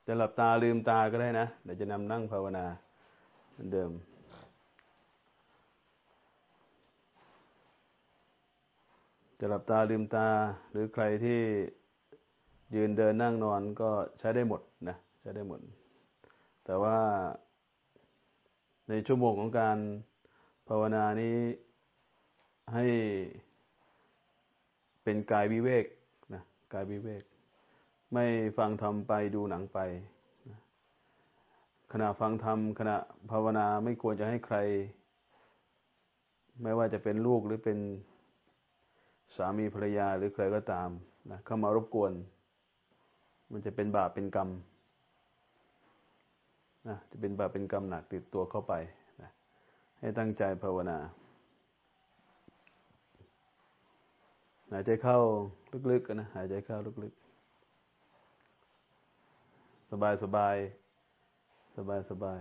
จะหลับตาลืมตาก็ได้นะเดี๋ยวจะนำนั่งภาวนาเหมือนเดิมจะหลับตาลืมตาหรือใครที่ยืนเดินนั่งนอนก็ใช้ได้หมดนะใช้ได้หมดแต่ว่าในชั่วโมงของการภาวนานี้ให้เป็นกายวิเวกนะกายวิเวกไม่ฟังธรรมไปดูหนังไปนะขณะฟังธรรมขณะภาวนาไม่ควรจะให้ใครไม่ว่าจะเป็นลูกหรือเป็นสามีภรรยาหรือใครก็ตามนะเข้ามารบกวนมันจะเป็นบาปเป็นกรรมนะจะเป็นบาปเป็นกรรมหนักติดตัวเข้าไปนะให้ตั้งใจภาวนาหายใจเข้าลึกๆนะหายใจเข้าลึกๆสบายสบายสบายสบาย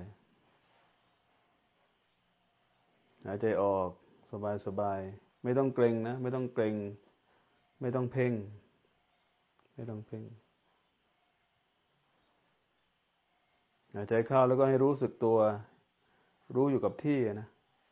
หายใจออกสบายสบายไม่ต้องเกร็งนะไม่ต้องเกร็งไม่ต้องเพ่งไม่ต้องเพ่งหายใจเข้าแล้วก็ให้รู้สึกตัวรู้อยู่กับที่นะ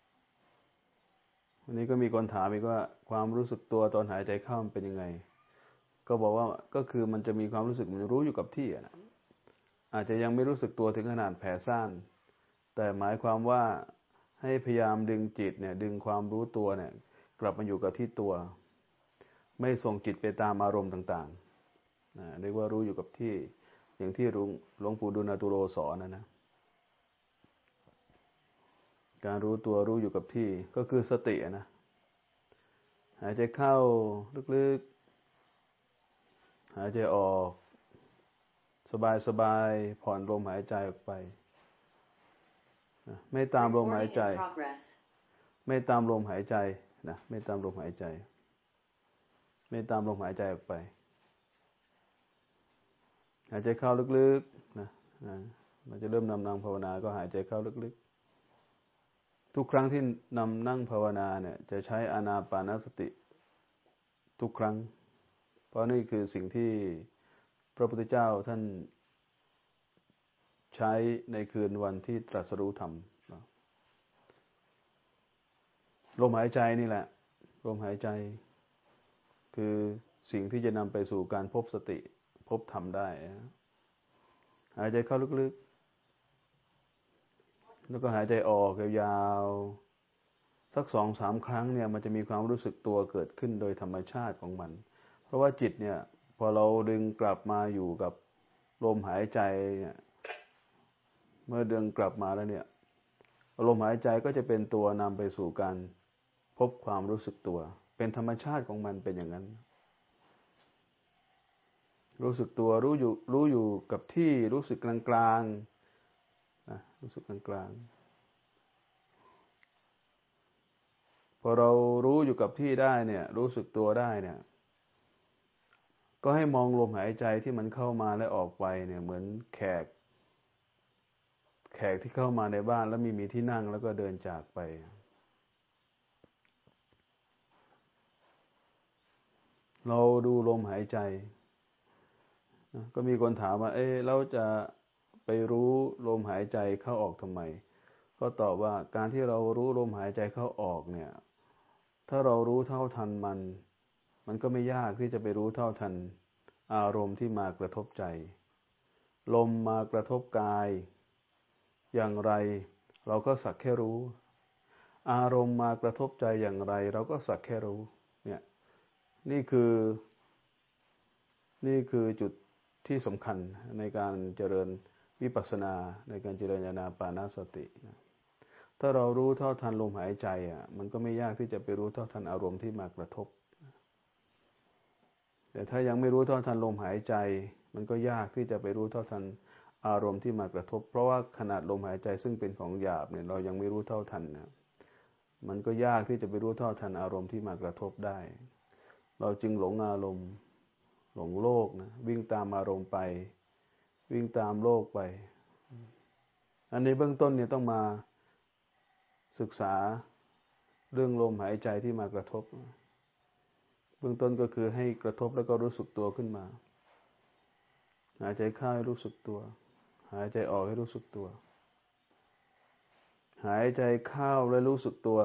วันนี้ก็มีคนถามอีกว่าความรู้สึกตัวตอนหายใจเข้ามันเป็นยังไงก็บอกว่าก็คือมันจะมีความรู้สึกมันรู้อยู่กับที่นะอาจจะยังไม่รู้สึกตัวถึงขนาดแผ่ซ่านแต่หมายความว่าให้พยายามดึงจิตเนี่ยดึงความรู้ตัวเนี่ยกลับมาอยู่กับที่ตัวไม่ส่งจิตไปตามอารมณ์ต่างๆเรียกว่ารู้อยู่กับที่อย่างที่หลวงปู่ดูลย์ตุโรสอนนะการรู้ตัวรู้อยู่กับที่ก็คือสตินะหายใจเข้าลึกๆหายใจออกสบายๆผ่อนลมหายใจออกไปไม่ตามลมหายใจไม่ตามลมหายใจนะไม่ตามลมหายใจไม่ตามลมหายใจออกไปหายใจเข้าลึกๆนะมันจะเริ่มนำภาวนาก็หายใจเข้าลึกๆทุกครั้งที่นำนั่งภาวนาเนี่ยจะใช้อานาปานสติทุกครั้งเพราะนี่คือสิ่งที่พระพุทธเจ้าท่านใช้ในคืนวันที่ตรัสรู้ธรรมลมหายใจนี่แหละลมหายใจคือสิ่งที่จะนำไปสู่การพบสติพบธรรมได้หายใจเข้าลึกๆแล้วก็หายใจออกยาวๆสัก 2-3 ครั้งเนี่ยมันจะมีความรู้สึกตัวเกิดขึ้นโดยธรรมชาติของมันเพราะว่าจิตเนี่ยพอเราดึงกลับมาอยู่กับลมหายใจเนี่ยเมื่อดึงกลับมาแล้วเนี่ยลมหายใจก็จะเป็นตัวนำไปสู่การพบความรู้สึกตัวเป็นธรรมชาติของมันเป็นอย่างนั้นรู้สึกตัวรู้อยู่กับที่รู้สึกกลางๆนะรู้สึกกลางๆพอเรารู้อยู่กับที่ได้เนี่ยรู้สึกตัวได้เนี่ยก็ให้มองลมหายใจที่มันเข้ามาและออกไปเนี่ยเหมือนแขกที่เข้ามาในบ้านแล้วมีที่นั่งแล้วก็เดินจากไปเราดูลมหายใจก็มีคนถามว่าเราจะไปรู้ลมหายใจเข้าออกทำไมก็ตอบว่าการที่เรารู้ลมหายใจเข้าออกเนี่ยถ้าเรารู้เท่าทันมันก็ไม่ยากที่จะไปรู้เท่าทันอารมณ์ที่มากระทบใจลมมากระทบกายอย่างไรเราก็สักแค่รู้อารมณ์มากระทบใจอย่างไรเราก็สักแค่รู้เนี่ยนี่คือจุดที่สำคัญในการเจริญวิปัสสนาในการเจริญอานาปานสตินะถ้าเรารู้เท่าทันลมหายใจมันก็ไม่ยากที่จะไปรู้เท่าทันอารมณ์ที่มากระทบแต่ถ้ายังไม่รู้เท่าทันลมหายใจมันก็ยากที่จะไปรู้เท่าทันอารมณ์ที่มากระทบเพราะว่าขนาดลมหายใจซึ่งเป็นของหยาบเนี่ยเรายังไม่รู้เท่าทันนะมันก็ยากที่จะไปรู้เท่าทันอารมณ์ที่มากระทบได้เราจึงหลงอารมณ์หลงโลกนะวิ่งตามอารมณ์ไปวิ่งตามโลกไปอันนี้เบื้องต้นเนี่ยต้องมาศึกษาเรื่องลมหายใจที่มากระทบเบื้องต้นก็คือให้กระทบแล้วก็รู้สึกตัวขึ้นมาหายใจเข้าให้รู้สึกตัวหายใจออกให้รู้สึกตัวหายใจเข้าแล้วรู้สึกตัว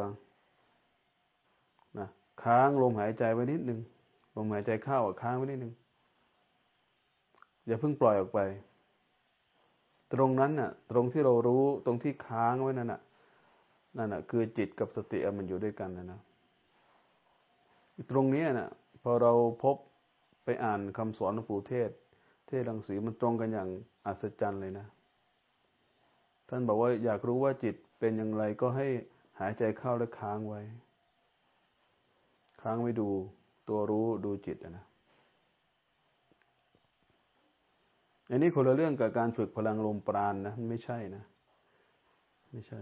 นะค้างลมหายใจไว้นิดนึงลมหายใจเข้าค้างไว้นิดนึงอย่าเพิ่งปล่อยออกไปตรงนั้นน่ะตรงที่เรารู้ตรงที่ค้างไว้นั่นน่ะคือจิตกับสติมันอยู่ด้วยกันนะตรงนี้น่ะพอเราพบไปอ่านคำสอนหลวงปู่เทศรังสีมันตรงกันอย่างอัศจรรย์เลยนะท่านบอกว่าอยากรู้ว่าจิตเป็นอย่างไรก็ให้หายใจเข้าและค้างไว้ค้างไว้ดูตัวรู้ดูจิตนะอันนี้คนละเรื่องกับการฝึกพลังลมปราณนะไม่ใช่นะไม่ใช่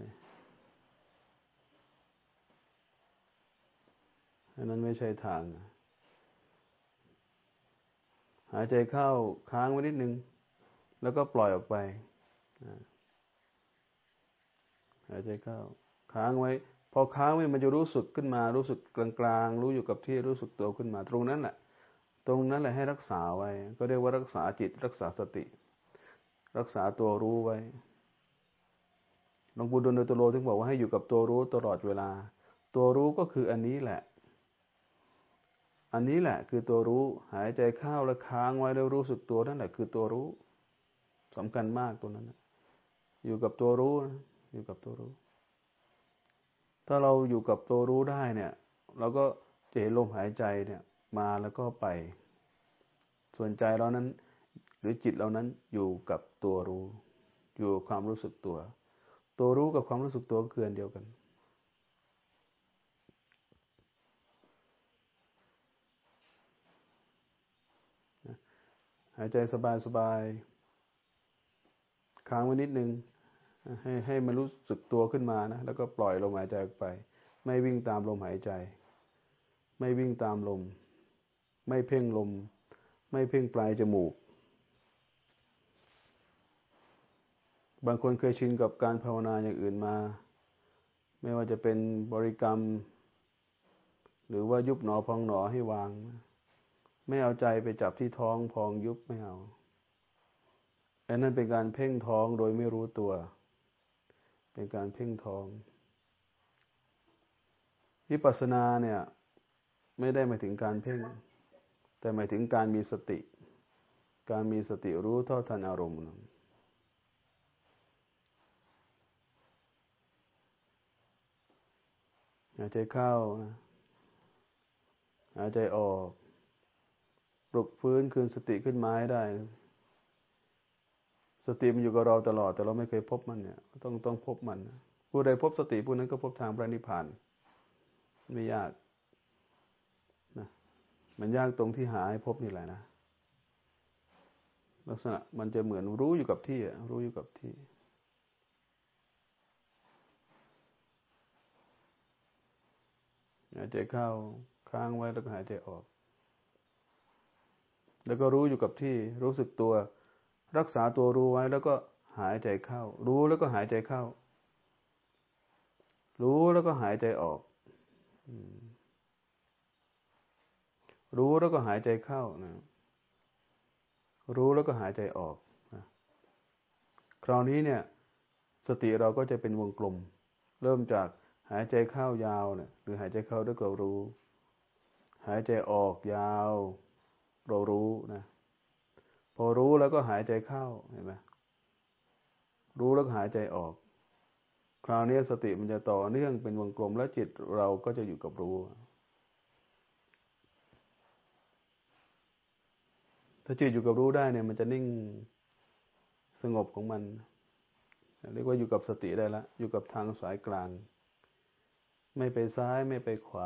อันนั้นไม่ใช่ทางนะหายใจเข้าค้างไว้นิดนึงแล้วก็ปล่อยออกไปหายใจเข้าค้างไว้พอค้างไว้มันจะรู้สึกขึ้นมารู้สึกกลางๆรู้อยู่กับที่รู้สึกตัวขึ้นมาตรงนั้นแหละให้รักษาไว้ก็เรียกว่ารักษาจิตรักษาสติรักษาตัวรู้ไว้หลวงปู่ดูลย์โดยตโลถึงบอกว่าให้อยู่กับตัวรู้ตลอดเวลาตัวรู้ก็คืออันนี้แหละคือตัวรู้หายใจเข้าแล้วค้างไว้แล้วรู้สึกตัวนั่นแหละคือตัวรู้สำคัญมากตัวนั้นอยู่กับตัวรู้อยู่กับตัวรู้ถ้าเราอยู่กับตัวรู้ได้เนี่ยเราก็จะเห็นลมหายใจเนี่ยมาแล้วก็ไปส่วนใจเรานั้นหรือจิตเรานั้นอยู่กับตัวรู้อยู่กับความรู้สึกตัวตัวรู้กับความรู้สึกตัวคืออันเดียวกันหายใจสบายๆค้างไว้นิดนึงให้มันรู้สึกตัวขึ้นมานะแล้วก็ปล่อยลมหายใจออกไปไม่วิ่งตามลมหายใจไม่วิ่งตามลมไม่เพ่งลมไม่เพ่งปลายจมูกบางคนเคยชินกับการภาวนาอย่างอื่นมาไม่ว่าจะเป็นบริกรรมหรือว่ายุบหนอพองหนอให้วางไม่เอาใจไปจับที่ท้องพองยุบไม่เอาอันนั้นเป็นการเพ่งท้องโดยไม่รู้ตัวเป็นการเพ่งท้องวิปัสสนาเนี่ยไม่ได้หมายถึงการเพ่งแต่หมายถึงการมีสติรู้เท่าทันอารมณ์หายใจเข้าหายใจออกปลุกฟื้นคืนสติขึ้นมาให้ได้สติมันอยู่กับเราตลอดแต่เราไม่เคยพบมันเนี่ยต้องพบมันผู้ใดพบสติผู้นั้นก็พบทางพระนิพพานไม่ยากนะมันยากตรงที่หาให้พบนี่แหละนะลักษณะมันจะเหมือนรู้อยู่กับที่รู้อยู่กับที่หายใจเข้าค้างไว้แล้วก็หายใจออกแล้วก็รู้อยู่กับที่รู้สึกตัวรักษาตัวรู้ไว้แล้วก็หายใจเข้ารู้แล้วก็หายใจเข้ารู้แล้วก็หายใจออกรู้แล้วก็หายใจเข้านะรู้แล้วก็หายใจออกนะคราวนี้เนี่ยสติเราก็จะเป็นวงกลมเริ่มจากหายใจเข้ายาวเนี่ยหรือหายใจเข้าด้วยเรารู้หายใจออกยาวเรารู้นะพอรู้แล้วก็หายใจเข้าเห็นไหมรู้แล้วก็หายใจออกคราวนี้สติมันจะต่อเนื่องเป็นวงกลมและจิตเราก็จะอยู่กับรู้ถ้าจิตอยู่กับรู้ได้เนี่ยมันจะนิ่งสงบของมันเรียกว่าอยู่กับสติได้แล้วอยู่กับทางสายกลางไม่ไปซ้ายไม่ไปขวา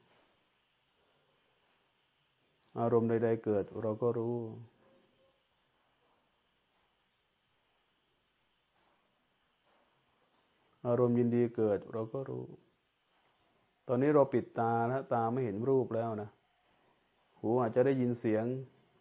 อารมณ์ใดๆเกิดเราก็รู้อารมณ์ยินดีเกิดเราก็รู้ตอนนี้เราปิดตาแล้วตาไม่เห็นรูปแล้วนะหูอาจจะได้ยินเสียง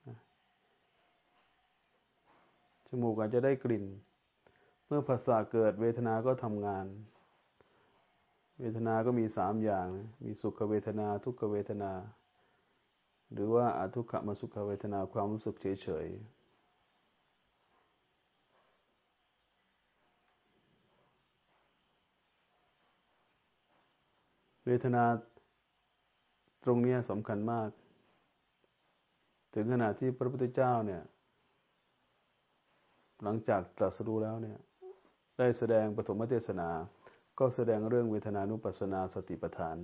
จมูกอาจจะได้กลิ่นเมื่อภาษาเกิดเวทนาก็ทำงานเวทนาก็มี3อย่างมีสุขเวทนาทุกขเวทนาหรือว่าอทุกขมสุขเวทนาความรู้สึกเฉยเวทนาตรงนี้สำคัญมากถึงขนาดที่พระพุทธเจ้าเนี่ยหลังจากตรัสรู้แล้วเนี่ยได้แสดงปฐมเทศนาก็แสดงเรื่องเวทนานุปัสสนาสติปัฏฐาน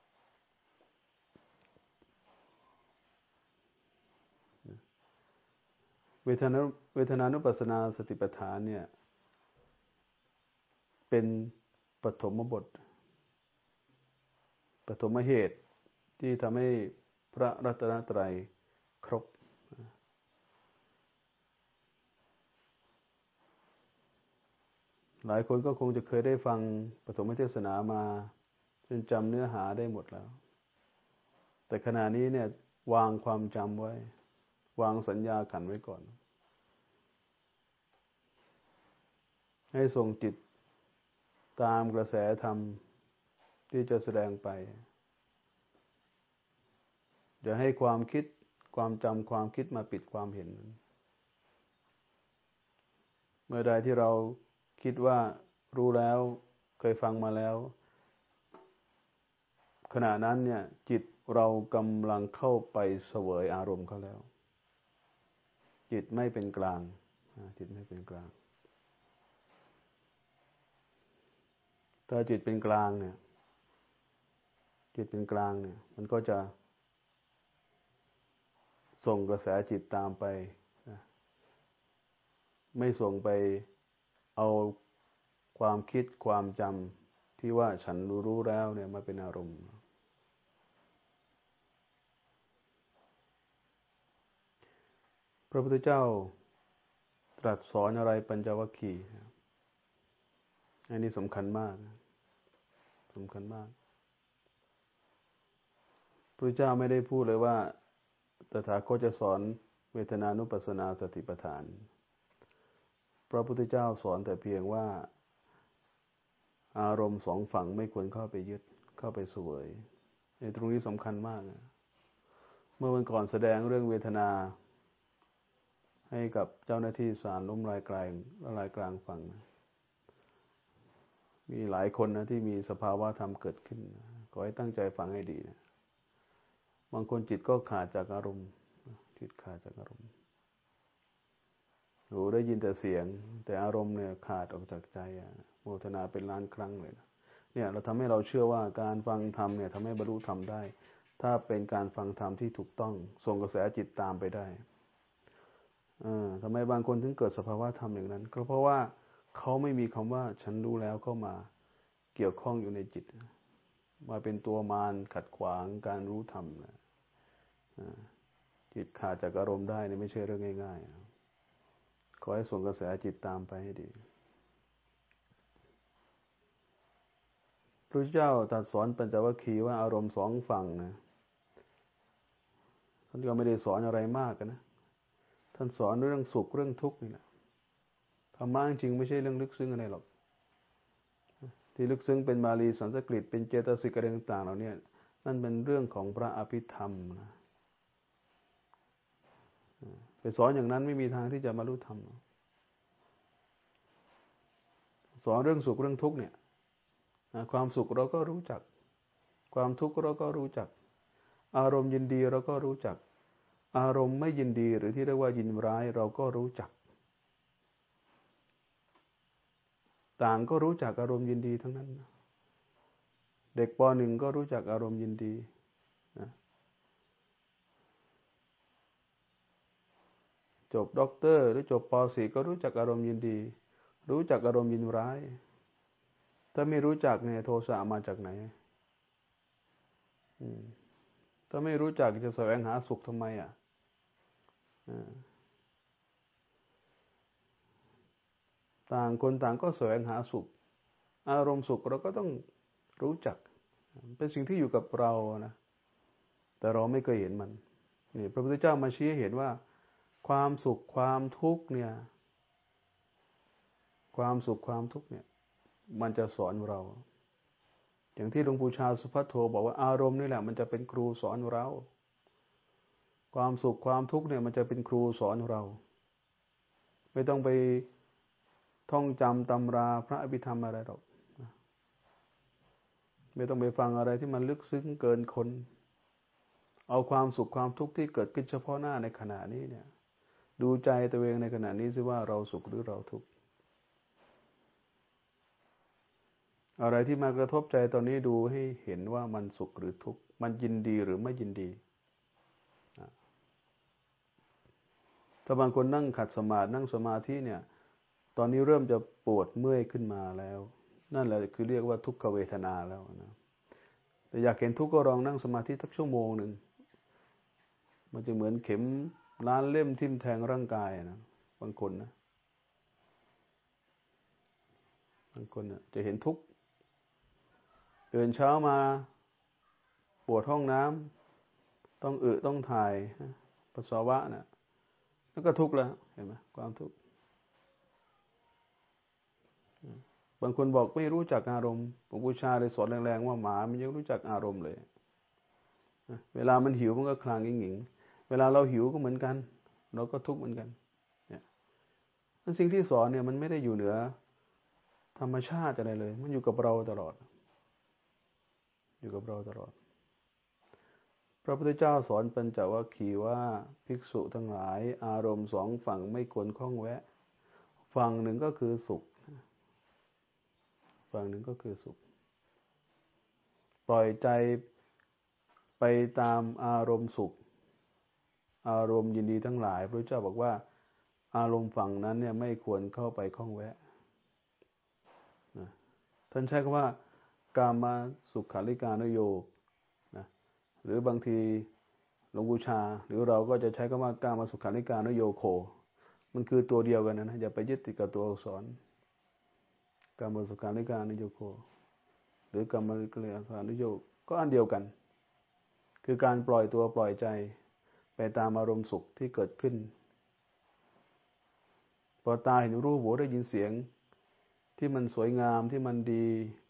เวทนานุปัสสนาสติปัฏฐานเนี่ยเป็นปฐมบทปฐมเหตุที่ทำให้พระรัตนตรัยครบหลายคนก็คงจะเคยได้ฟังปฐมเทศนามาจนจำเนื้อหาได้หมดแล้วแต่ขณะนี้เนี่ยวางความจำไว้วางสัญญาขันไว้ก่อนให้ส่งจิตตามกระแสธรรมที่จะแสดงไปอย่าให้ความคิดความจำความคิดมาปิดความเห็นเมื่อใดที่เราคิดว่ารู้แล้วเคยฟังมาแล้วขณะนั้นเนี่ยจิตเรากำลังเข้าไปเสวยอารมณ์เขาแล้วจิตไม่เป็นกลางจิตไม่เป็นกลางถ้าจิตเป็นกลางเนี่ยจิตเป็นกลางเนี่ยมันก็จะส่งกระแสจิตตามไปไม่ส่งไปเอาความคิดความจำที่ว่าฉันรู้แล้วเนี่ยมาเป็นอารมณ์พระพุทธเจ้าตรัสสอนอะไรปัญจวัคคีย์อันนี้สำคัญมากสำคัญมากพระพุทธเจ้าไม่ได้พูดเลยว่าตถาคตจะสอนเวทนานุปัสสนาสติปัฏฐานพระพุทธเจ้าสอนแต่เพียงว่าอารมณ์สองฝั่งไม่ควรเข้าไปยึดเข้าไปเสวยในตรงนี้สำคัญมากเมื่อวันก่อนแสดงเรื่องเวทนาให้กับเจ้าหน้าที่ศาลล้มลายกลางฟังมีหลายคนนะที่มีสภาวะธรรมเกิดขึ้นขอให้ตั้งใจฟังให้ดีนะบางคนจิตก็ขาดจากอารมณ์จิตขาดจากอารมณ์หูได้ยินแต่เสียงแต่อารมณ์เนี่ยขาดออกจากใจโมทนาเป็นล้านครั้งเลยนะเนี่ยเราทำให้เราเชื่อว่าการฟังธรรมเนี่ยทำให้บรรลุธรรมได้ถ้าเป็นการฟังธรรมที่ถูกต้องส่งกระแสจิตตามไปได้ทำไมบางคนถึงเกิดสภาวะธรรมอย่างนั้นก็เพราะว่าเขาไม่มีคำว่าฉันรู้แล้วเข้ามาเกี่ยวข้องอยู่ในจิตมาเป็นตัวมารขัดขวางการรู้ธรรมจิตขาดจากอารมณ์ได้นี่ไม่ใช่เรื่องง่ายๆขอให้ส่งกระแสจิตตามไปให้ดีพระเจ้าตรัสสอนปัญจวัคคีย์ว่าอารมณ์สองฝั่งนะท่านก็ไม่ได้สอนอะไรมากนะท่านสอนเรื่องสุขเรื่องทุกข์นี่แหละธรรมะจริงไม่ใช่เรื่องลึกซึ้งอะไรหรอกที่ลึกซึ้งเป็นบาลีสันสกฤตเป็นเจตสิกอะไรต่างๆเหล่านี้นั่นเป็นเรื่องของพระอภิธรรมนะไปสอนอย่างนั้นไม่มีทางที่จะบรรลุธรรมสอนเรื่องสุขเรื่องทุกข์เนี่ยความสุขเราก็รู้จักความทุกข์เราก็รู้จักอารมณ์ยินดีเราก็รู้จักอารมณ์ไม่ยินดีหรือที่เรียกว่ายินร้ายเราก็รู้จักต่างก็รู้จักอารมณ์ยินดีทั้งนั้นเด็กป .1 ก็รู้จักอารมณ์ยินดีจบด็อกเตอร์หรือจบป .4 ก็รู้จักอารมณ์ยินดีรู้จักอารมณ์ยินร้ายถ้าไม่รู้จักเนี่ยโทสะมาจากไหนถ้าไม่รู้จักจะแสวงหาสุขทำไมต่างคนต่างก็แสวงหาสุขอารมณ์สุขเราก็ต้องรู้จักเป็นสิ่งที่อยู่กับเรานะแต่เราไม่เคยเห็นมันนี่พระพุทธเจ้ามาชี้ให้เห็นว่าความสุขความทุกข์เนี่ยความสุขความทุกข์เนี่ยมันจะสอนเราอย่างที่หลวงปู่ชาสุภัทโทบอกว่าอารมณ์นี่แหละมันจะเป็นครูสอนเราความสุขความทุกข์เนี่ยมันจะเป็นครูสอนเราไม่ต้องไปท่องจำตำราพระอภิธรรมอะไรหรอกไม่ต้องไปฟังอะไรที่มันลึกซึ้งเกินคนเอาความสุขความทุกข์ที่เกิดขึ้นเฉพาะหน้าในขณะนี้เนี่ยดูใจตัวเองในขณะนี้ซิว่าเราสุขหรือเราทุกข์อะไรที่มากระทบใจตอนนี้ดูให้เห็นว่ามันสุขหรือทุกข์มันยินดีหรือไม่ยินดีถ้าบางคนนั่งขัดสมาธินั่งสมาธิเนี่ยตอนนี้เริ่มจะปวดเมื่อยขึ้นมาแล้วนั่นแหละคือเรียกว่าทุกขเวทนาแล้วนะแต่อยากเห็นทุกข์ก็ลองนั่งสมาธิสักชั่วโมงหนึ่งมันจะเหมือนเข็มล้านเล่มทิ่มแทงร่างกายนะบางคนนะบางคนจะเห็นทุกข์ตื่นเช้ามาปวดห้องน้ำต้องต้องถ่ายปัสสาวะนะแล้วก็ทุกข์แล้วเห็นไหมความทุกข์บางคนบอกไม่รู้จักอารมณ์ผมบูชาเลยสอนแรงๆว่าหมามันยังรู้จักอารมณ์เลยเวลามันหิวมันก็คลางหงิงเวลาเราหิวก็เหมือนกันเราก็ทุกข์เหมือนกันเนี่ยสิ่งที่สอนเนี่ยมันไม่ได้อยู่เหนือธรรมชาติอะไรเลยมันอยู่กับเราตลอดอยู่กับเราตลอดพระพุทธเจ้าสอนปัญจวัคคีย์ว่าภิกษุทั้งหลายอารมณ์สองฝั่งไม่ควรข้องแวะฝั่งหนึ่งก็คือสุขฝั่งหนึ่งก็คือสุขปล่อยใจไปตามอารมณ์สุขอารมณ์ยินดีทั้งหลายพระเจ้าบอกว่าอารมณ์ฝั่งนั้นเนี่ยไม่ควรเข้าไปข้องแวะนะท่านใช้คำว่ากามสุขาริการุโยคนะหรือบางทีหลวงปู่ชาหรือเราก็จะใช้คำว่ากามสุขาริการุโยโคมันคือตัวเดียวกันนะอย่าไปยึดติดกับตัวอักษรกามสุขาริการุโยโคหรือกามสุขาริการุโยก็อันเดียวกันคือการปล่อยตัวปล่อยใจไปตามอารมณ์สุขที่เกิดขึ้นพอตาเห็นรูปหูได้ยินเสียงที่มันสวยงามที่มันดี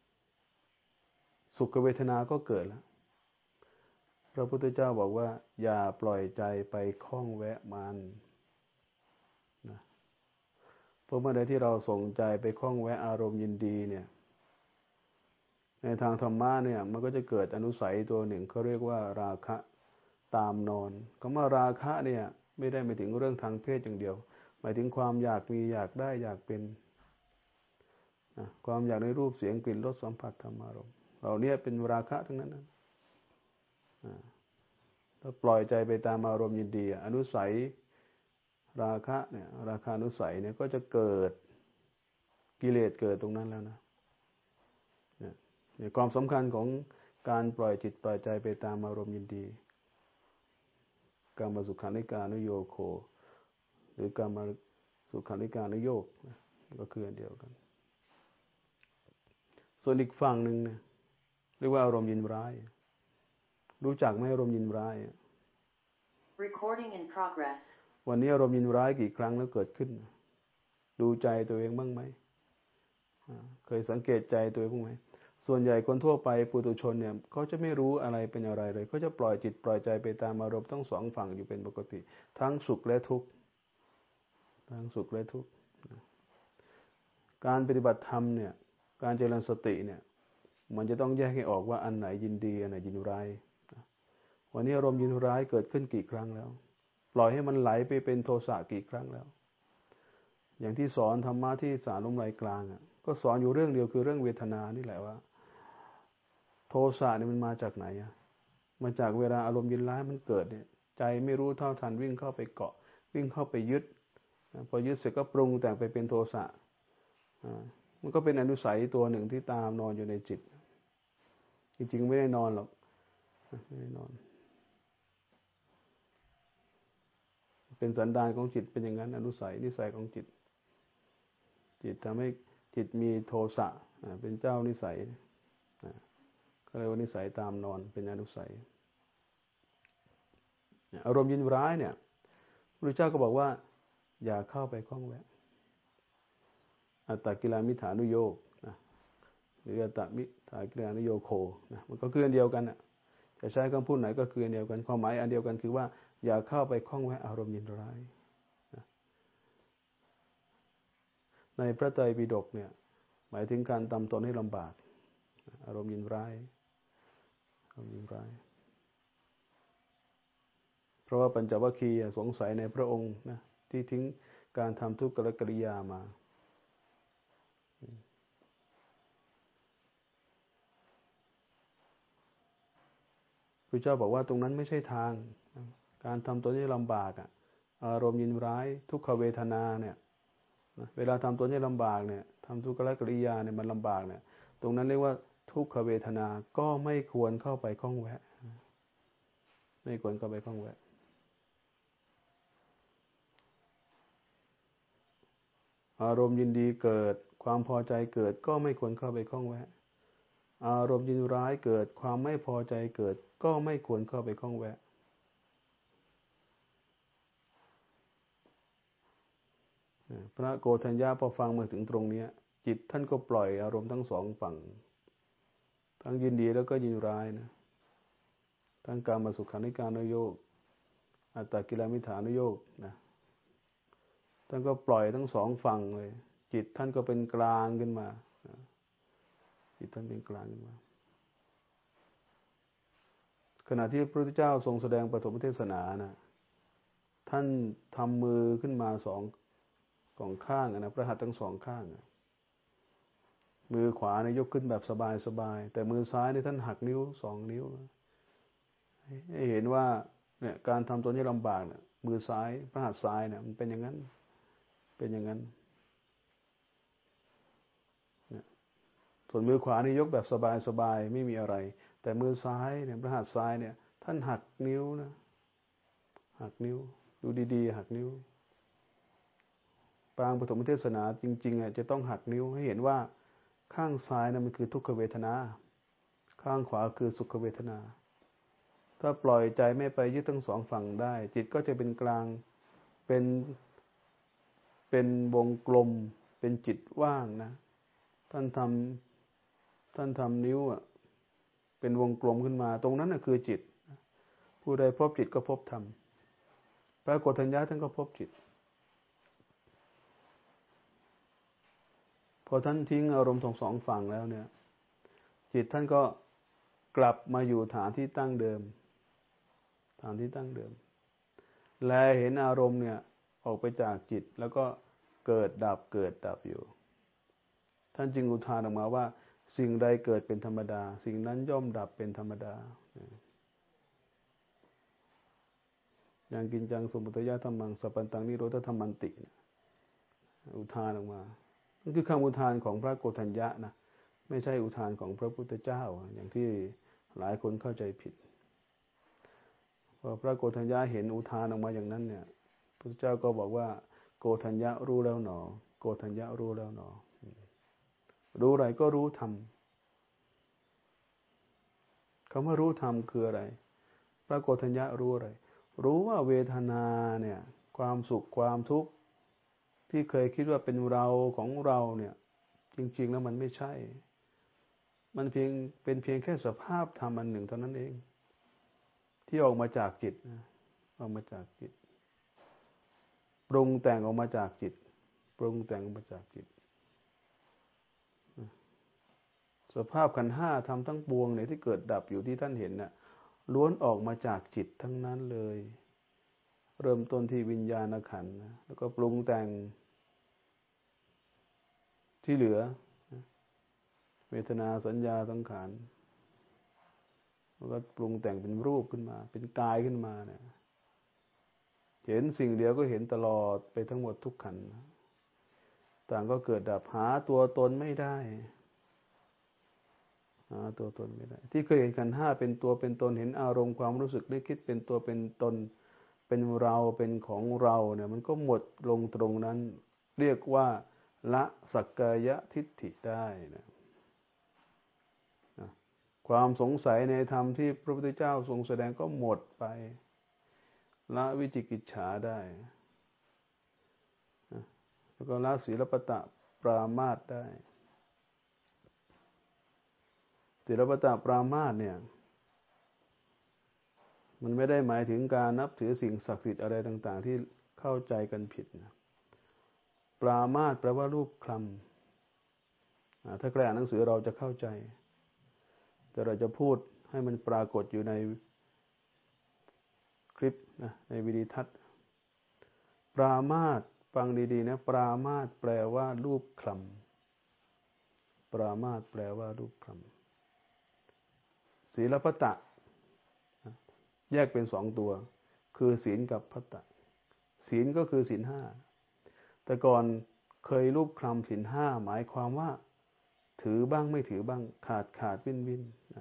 สุขเวทนาก็เกิดแล้วพระพุทธเจ้าบอกว่าอย่าปล่อยใจไปคล้องแวะมันนะเพราะเมื่อใดที่เราส่งใจไปคล้องแวะอารมณ์ยินดีเนี่ยในทางธรรมะเนี่ยมันก็จะเกิดอนุสัยตัวหนึ่งเขาเรียกว่าราคะตามนอนคำว่าราคะเนี่ยไม่ได้หมายถึงเรื่องทางเพศอย่างเดียวหมายถึงความอยากมีอยากได้อยากเป็นความอยากในรูปเสียงกลิ่นรสสัมผัสธรรมารมณ์เหล่านี้เป็นราคะทั้งนั้นนะถ้าปล่อยใจไปตามอารมณ์ยินดีอนุสัยราคะเนี่ยราคานุสัยเนี่ยก็จะเกิดกิเลสเกิดตรงนั้นแล้วนะเนี่ยความสำคัญของการปล่อยจิตปล่อยใจไปตามอารมณ์ยินดีกามสุขาริการุโยโคหรือกามสุขาริการุโยคก็คืออันเดียวกันส่วนอีกฝั่งหนึ่งเนี่ยเรียกว่าอารมณ์ยินร้ายรู้จักไหมอารมณ์ยินร้าย Recording in progress วันนี้อารมณ์ยินร้ายกี่ครั้งแล้วเกิดขึ้นดูใจตัวเองบ้างไหมเคยสังเกตใจตัวเองบ้างไหมส่วนใหญ่คนทั่วไปปุถุชนเนี่ยเขาจะไม่รู้อะไรเป็นอะไรเลยเขาจะปล่อยจิตปล่อยใจไปตามอารมณ์ทั้งสองฝั่งอยู่เป็นปกติทั้งสุขและทุกข์ทั้งสุขและทุกข์การปฏิบัติธรรมเนี่ยการเจริญสติเนี่ยมันจะต้องแยกให้ออกว่าอันไหนยินดีอันไหนยินร้ายวันนี้อารมณ์ยินร้ายเกิดขึ้นกี่ครั้งแล้วปล่อยให้มันไหลไปเป็นโทสะกี่ครั้งแล้วอย่างที่สอนธรรมะที่สารลมไหลกลางก็สอนอยู่เรื่องเดียวคือเรื่องเวทนานี่แหละว่าโทสะนี่มันมาจากไหนมาจากเวลาอารมณ์ยินร้ายมันเกิดเนี่ยใจไม่รู้เท่าทันวิ่งเข้าไปเกาะวิ่งเข้าไปยึดพอยึดเสร็จก็ปรุงแต่งไปเป็นโทสะมันก็เป็นอนุสัยตัวหนึ่งที่ตามนอนอยู่ในจิตจริงๆไม่ได้นอนหรอกไม่ได้นอนเป็นสันดานของจิตเป็นอย่างนั้นอนุสัยนิสัยของจิตจิตทำให้จิตมีโทสะเป็นเจ้านิสัยก็เรียกว่านิสัยตามนอนเป็นอนุสัยอารมณ์ยินร้ายเนี่ยพระเจ้าก็บอกว่าอย่าเข้าไปคล้องแวะอัตตกิลามิฐานุโยคหรืออัตตมิฐากิลานุโยโคมันก็คืออันเดียวกันจะใช้คำพูดไหนก็คืออันเดียวกันความหมายอันเดียวกันคือว่าอย่าเข้าไปคล้องแวะอารมณ์ยินร้ายในพระไตรปิฎกเนี่ยหมายถึงการทำตนให้ลำบากอารมณ์ยินร้ายความยินร้ายเพราะว่าปัญจวัคคีย์สงสัยในพระองค์นะที่ทิ้งการทำทุกขกิริยามาพระเจ้าบอกว่าตรงนั้นไม่ใช่ทางการทำตัวนี้ลำบากอารมณ์ยินร้ายทุกขเวทนาเนี่ยเวลาทำตัวนี้ลำบากเนี่ยทำทุกขกิริยาเนี่ยมันลำบากเนี่ยตรงนั้นเรียกว่าทุกขเวทนาก็ไม่ควรเข้าไปข้องแวะไม่ควรเข้าไปข้องแวะอารมณ์ยินดีเกิดความพอใจเกิดก็ไม่ควรเข้าไปข้องแวะอารมณ์ยินร้ายเกิดความไม่พอใจเกิดก็ไม่ควรเข้าไปข้องแวะพระโกฏัญญาพอฟังมาถึงตรงนี้จิตท่านก็ปล่อยอารมณ์ทั้งสองฝั่งทั้งยินดีแล้วก็ยินร้ายนะทั้งกามสุขานิการนุโยคอัตตกิลมิฐานุโยคนะท่านก็ปล่อยทั้งสองฝั่งเลยจิตท่านก็เป็นกลางขึ้นมาจิตท่านเป็นกลางขึ้นมาขณะที่พระพุทธเจ้าทรงแสดงปฐมเทศนานะท่านทำมือขึ้นมาสองข้างนะพระหัตถ์ทั้งสองข้างมือขวาเนี่ยยกขึ้นแบบสบายๆแต่มือซ้ายเนี่ยท่านหักนิ้ว2 นิ้วให้เห็นว่าเนี่ยการทำตัวนี้ลำบากเนี่ยมือซ้ายพระหัตถ์ซ้ายเนี่ยมันเป็นอย่างนั้นเป็นอย่างนั้นเนี่ยส่วนมือขวานี่ยกแบบสบายๆไม่มีอะไรแต่มือซ้ายเนี่ยพระหัตถ์ซ้ายเนี่ยท่านหักนิ้วนะหักนิ้วดูดีๆหักนิ้วปางปฐมเทศนาจริงๆจะต้องหักนิ้วให้เห็นว่าข้างซ้ายนะมันคือทุกขเวทนาข้างขวาคือสุขเวทนาถ้าปล่อยใจไม่ไปยึดทั้งสองฝั่งได้จิตก็จะเป็นกลางเป็นวงกลมเป็นจิตว่างนะท่านทำนิ้วเป็นวงกลมขึ้นมาตรงนั้นคือจิตผู้ใดพบจิตก็พบธรรมพระโกฏัญญาท่านก็พบจิตพอท่านทิ้งอารมณ์สองฝั่งแล้วเนี่ยจิตท่านก็กลับมาอยู่ฐานที่ตั้งเดิมฐานที่ตั้งเดิมแลเห็นอารมณ์เนี่ยออกไปจากจิตแล้วก็เกิดดับอยู่ท่านจึงอุทานออกมาว่าสิ่งใดเกิดเป็นธรรมดาสิ่งนั้นย่อมดับเป็นธรรมดาอย่างกินจังสมุทัยธรรมังสัพพันตังนิโรธธรรมันติอุทานออกมานั่นคือคำอุทานของพระโกฏัญญะนะไม่ใช่อุทานของพระพุทธเจ้าอย่างที่หลายคนเข้าใจผิดพอพระโกฏัญญะเห็นอุทานออกมาอย่างนั้นเนี่ยพระพุทธเจ้าก็บอกว่าโกฏัญญะรู้แล้วหนอโกฏัญญะรู้แล้วหนอรู้อะไรก็รู้ธรรมคำว่ารู้ธรรมคืออะไรพระโกฏัญญะรู้อะไรรู้ว่าเวทนาเนี่ยความสุขความทุกข์ที่เคยคิดว่าเป็นเราของเราเนี่ยจริงๆแล้วมันไม่ใช่มันเป็นเพียงแค่สภาพธรรมอันหนึ่งเท่านั้นเองที่ออกมาจากจิตออกมาจากจิตปรุงแต่งออกมาจากจิตปรุงแต่งออกมาจากจิตสภาพขันธ์ห้าธรรมทั้งปวงเนี่ยที่เกิดดับอยู่ที่ท่านเห็นน่ะล้วนออกมาจากจิตทั้งนั้นเลยเริ่มต้นที่วิญญาณขันธ์นะแล้วก็ปรุงแต่งที่เหลือเวทนาสัญญาสังขารแล้วก็ปรุงแต่งเป็นรูปขึ้นมาเป็นกายขึ้นมาเนี่ยเห็นสิ่งเดียวก็เห็นตลอดไปทั้งหมดทุกขันธ์ต่างก็เกิดดับหาตัวตนไม่ได้หาตัวตนไม่ได้ที่เคยเห็นขันธ์ห้าเป็นตัวเป็นตนเห็นอารมณ์ความรู้สึกนึกคิดเป็นตัวเป็นตนเป็นเราเป็นของเราเนี่ยมันก็หมดลงตรงนั้นเรียกว่าละสักกายทิฏฐิได้นะความสงสัยในธรรมที่พระพุทธเจ้าทรงแสดงก็หมดไปละวิจิกิจฉาได้แล้วก็ละศีลปตะปรามาสได้ศีลปตะปรามาสเนี่ยมันไม่ได้หมายถึงการนับถือสิ่งศักดิ์สิทธิ์อะไรต่างๆที่เข้าใจกันผิดนะปรามาสแปลว่ารูปคลำถ้าใครอ่านหนังสือเราจะเข้าใจแต่เราจะพูดให้มันปรากฏอยู่ในคลิปนะในวิดีทัศน์ปรามาสฟังดีๆนะปรามาสแปลว่ารูปคลำปรามาสแปลว่ารูปคลำศีลพัตตะแยกเป็น2 ตัวคือศีลกับภัตตะศีลก็คือศีล 5แต่ก่อนเคยรูปคลำศีล 5หมายความว่าถือบ้างไม่ถือบ้างขาดวิ่นนะ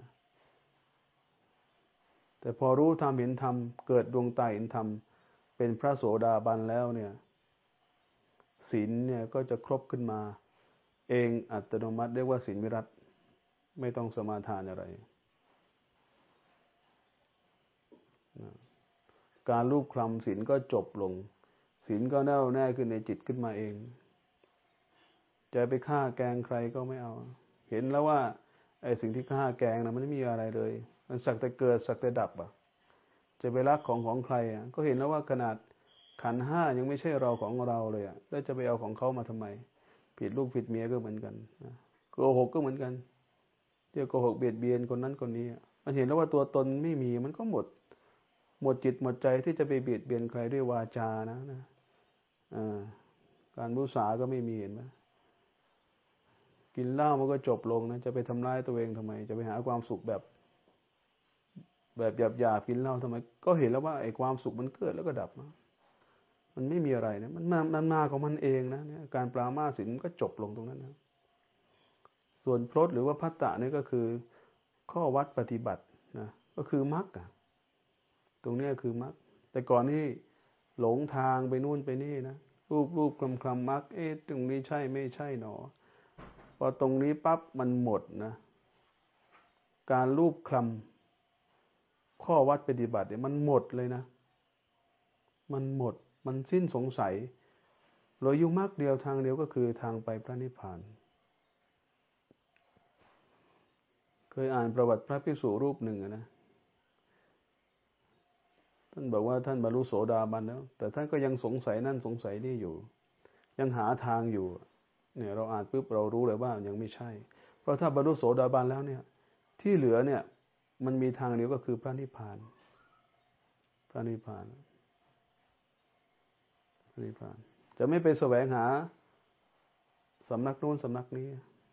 แต่พอรู้ธรรมเห็นธรรมเกิดดวงตาเห็นธรรมเป็นพระโสดาบันแล้วเนี่ยศีลเนี่ยก็จะครบขึ้นมาเองอัตโนมัติเรียกว่าศีลวิรัติไม่ต้องสมาทานอะไรการรูปคลำศีลก็จบลงศีลก็แน่วแน่ขึ้นในจิตขึ้นมาเองจะไปฆ่าแกล้งใครก็ไม่เอาเห็นแล้วว่าไอ้สิ่งที่ฆ่าแกล้งนะมันไม่มีอะไรเลยมันสักแต่เกิดสักแต่ดับจะไปรักของใครก็เห็นแล้วว่าขนาดขันธ์ 5ยังไม่ใช่เราของเราเลยแล้วจะไปเอาของเขามาทำไมผิดลูกผิดเมียก็เหมือนกันโกหกก็เหมือนกันเที่ยวโกหกเบียดเบียนคนนั้นคนนี้มันเห็นแล้วว่าตัวตนไม่มีมันก็หมดจิตหมดใจที่จะไปเบียดเบียนใครด้วยวาจานะการมุสาก็ไม่มีเห็นไหมกินเหล้ามันก็จบลงนะจะไปทำร้ายตัวเองทำไมจะไปหาความสุขแบบหยาบกินเหล้าทำไมก็เห็นแล้วว่าไอ้ความสุขมันเกิดแล้วก็ดับมันไม่มีอะไรนะมันมาของมันเองนะเนี่ยการปรามาสศีลก็จบลงตรงนั้นนะส่วนพรตหรือว่าภัตตะนี่ก็คือข้อวัดปฏิบัตินะก็คือมรรคตรงนี้คือมรรคแต่ก่อนนี่หลงทางไปนู่นไปนี่นะรูปคลำมรรคตรงนี้ใช่ไม่ใช่หนอพอตรงนี้ปั๊บมันหมดนะการรูปคลำข้อวัดปฏิบัติเนี่ยมันหมดเลยนะมันหมดมันสิ้นสงสัยเราอยู่มรรคเดียวทางเดียวก็คือทางไปพระนิพพานเคยอ่านประวัติพระภิกษุรูปหนึ่งนะท่านบอกว่าท่านบรรลุโสดาบันแล้วแต่ท่านก็ยังสงสัยนั่นสงสัยนี่อยู่ยังหาทางอยู่เนี่ยเราอ่านปุ๊บเรารู้เลยว่ายังไม่ใช่เพราะถ้าบรรลุโสดาบันแล้วเนี่ยที่เหลือเนี่ยมันมีทางเดียวก็คือพระนิพพานพระนิพพานพระนิพพานจะไม่ไปแสวงหาสำนักโน้นสำนักนี้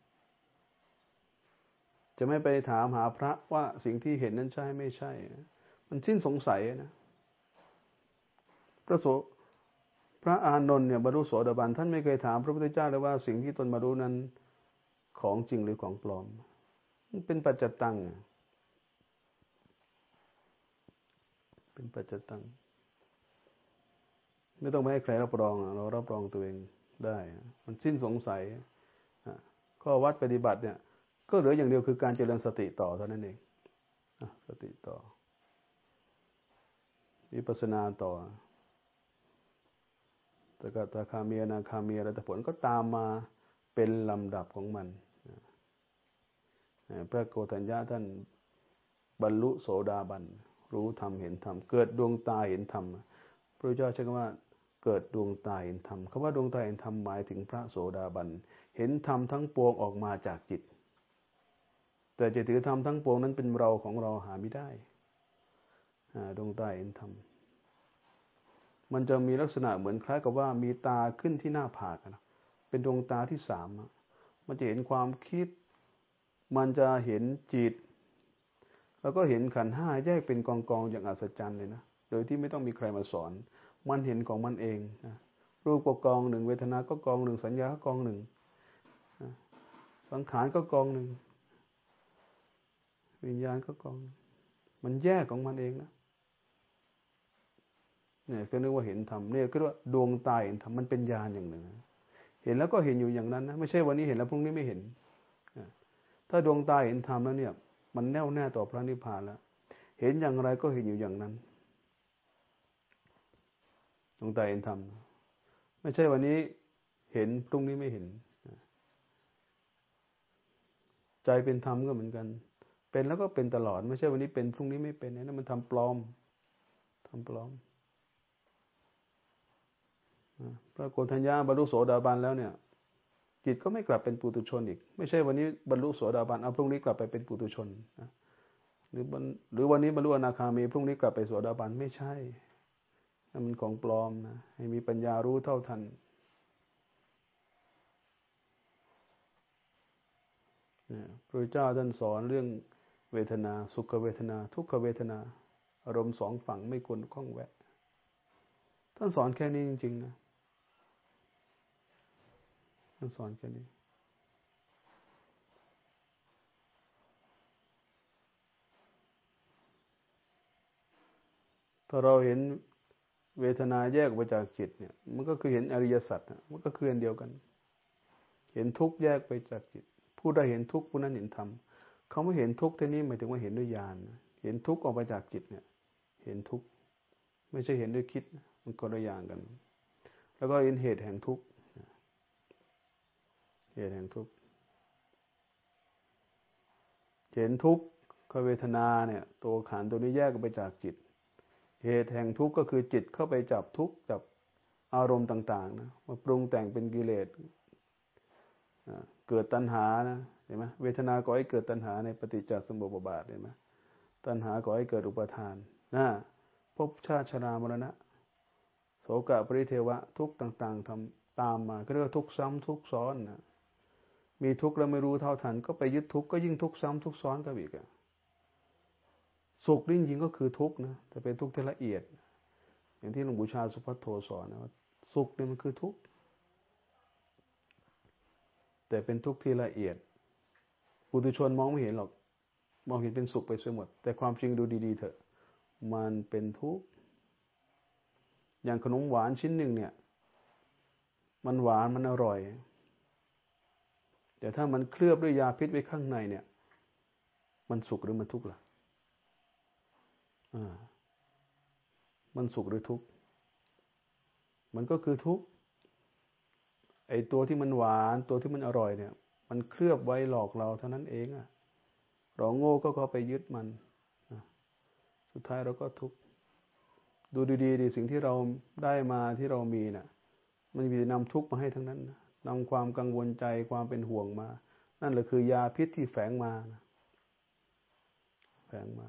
จะไม่ไปถามหาพระว่าสิ่งที่เห็นนั้นใช่ไม่ใช่มันสิ้นสงสัยนะพระอานนท์เนี่ยบรรลุโสดาบันท่านไม่เคยถามพระพุทธเจ้าเลยว่าสิ่งที่ตนบรรลุนั้นของจริงหรือของปลอมมันเป็นปัจจตังเป็นปัจจตังไม่ต้องไปให้ใครรับรองเรารับรองตัวเองได้มันสิ้นสงสัยข้อวัดปฏิบัติเนี่ยก็เหลืออย่างเดียวคือการเจริญสติต่อเท่านั้นเองสติต่อวิปัสสนาต่อแต่ก็ตาคามีอนาคามีอะไรแต่ผลก็ตามมาเป็นลำดับของมันพระโกฏัญญะท่านบรรลุโสดาบันรู้ธรรมเห็นธรรมเกิดดวงตาเห็นธรรมพระเจ้าใช้คำว่าเกิดดวงตาเห็นธรรมคำว่าดวงตาเห็นธรรมหมายถึงพระโสดาบันเห็นธรรมทั้งปวงออกมาจากจิตแต่จะถือธรรมทั้งปวงนั้นเป็นเราของเราหาไม่ได้ดวงตาเห็นธรรมมันจะมีลักษณะเหมือนคล้ายกับว่ามีตาขึ้นที่หน้าผากนะเป็นดวงตาที่3มันจะเห็นความคิดมันจะเห็นจิตแล้วก็เห็นขันธ์ 5แยกเป็นกองๆอย่างอัศจรรย์เลยนะโดยที่ไม่ต้องมีใครมาสอนมันเห็นของมันเองนะรูปก็กองหนึ่งเวทนาก็กองหนึ่งสัญญาก็กองหนึ่งสังขารก็กองหนึ่งวิญญาณก็กองมันแยกของมันเองนะเนี่ยก็นึกว่าเห็นธรรมเนี่ยก็ว่าดวงตาเห็นธรรมมันเป็นญาณอย่างหนึ่งเห็นแล้วก็เห็นอยู่อย่างนั้นนะไม่ใช่วันนี้เห็นแล้วพรุ่งนี้ไม่เห็นถ้าดวงตาเห็นธรรมแล้วเนี่ยมันแน่วแน่ต่อพระนิพพานแล้วเห็นอย่างไรก็เห็นอยู่อย่างนั้นดวงตาเห็นธรรมไม่ใช่วันนี้เห็นพรุ่งนี้ไม่เห็นใจเป็นธรรมก็เหมือนกันเป็นแล้วก็เป็นตลอดไม่ใช่วันนี้เป็นพรุ่งนี้ไม่เป็นนั่นมันทำปลอมพระโกฏัญญาบรรลุโสดาบันแล้วเนี่ยจิตก็ไม่กลับเป็นปุถุชนอีกไม่ใช่วันนี้บรรลุโสดาบันเอาพรุ่งนี้กลับไปเป็นปุถุชนนะหรือวันนี้บรรลุอนาคามีพรุ่งนี้กลับไปโสดาบันไม่ใช่นั่นมันของปลอมนะให้มีปัญญารู้เท่าทันพระเจ้าท่านสอนเรื่องเวทนาสุขเวทนาทุกขเวทนาอารมณ์สองฝั่งไม่ควรข้องแวะท่านสอนแค่นี้จริงๆนะท่านสอนแค่นี้ถ้าเราเห็นเวทนาแยกออกไปจากจิตเนี่ยมันก็คือเห็นอริยสัจมันก็คืออันเดียวกันเห็นทุกข์แยกไปจากจิตผู้ใดเห็นทุกข์ผู้นั้นเห็นธรรมเขาไม่เห็นทุกข์ที่นี้หมายถึงว่าเห็นด้วยญาณเห็นทุกข์ออกไปจากจิตเนี่ยเห็นทุกข์ไม่ใช่เห็นด้วยคิดมันคนละอย่างกันแล้วก็เห็นเหตุแห่งทุกข์เหตุแห่งทุกข์เห็นทุกข์คือเวทนาเนี่ยตัวขันธ์ตัวนี้แยกออกไปจากจิตเหตุแห่งทุกข์ก็คือจิตเข้าไปจับทุกข์จับอารมณ์ต่างๆนะมาปรุงแต่งเป็นกิเลสเกิดตัณหานะเห็นไหมเวทนาก่อให้เกิดตัณหาในปฏิจจสมุปบาทเห็นไหมตัณหาก่อให้เกิดอุปาทานนะภพชาติชรามรณะโสกะปริเทวะทุกข์ต่างๆทำตามมาก็เรียกว่าทุกข์ซ้ำทุกข์ซ้อนนะมีทุกข์แล้วไม่รู้เท่าทันก็ไปยึดทุกข์ก็ยิ่งทุกข์ซ้ำทุกข์ซ้อนกันอีกสุขจริงๆก็คือทุกข์นะแต่เป็นทุกข์ที่ละเอียดอย่างที่หลวงปู่ชาสุภัทโทสอนนะว่าสุขเนี่ยมันคือทุกข์แต่เป็นทุกข์ที่ละเอียดปุถุชนมองไม่เห็นหรอกมองเห็นเป็นสุขไปเสียหมดแต่ความจริงดูดีๆเถอะมันเป็นทุกข์อย่างขนมหวานชิ้นหนึ่งเนี่ยมันหวานมันอร่อยแต่ถ้ามันเคลือบด้วยยาพิษไว้ข้างในเนี่ยมันสุขหรือมันทุกข์ล่ะมันสุขหรือทุกข์มันก็คือทุกข์ไอ้ตัวที่มันหวานตัวที่มันอร่อยเนี่ยมันเคลือบไว้หลอกเราเท่านั้นเองเราโง่ก็เข้าไปยึดมันสุดท้ายเราก็ทุกข์ดูดีๆดิสิ่งที่เราได้มาที่เรามีน่ะมันมีนำทุกข์มาให้ทั้งนั้นนำความกังวลใจความเป็นห่วงมานั่นแหละคือยาพิษที่แฝงมาแฝงมา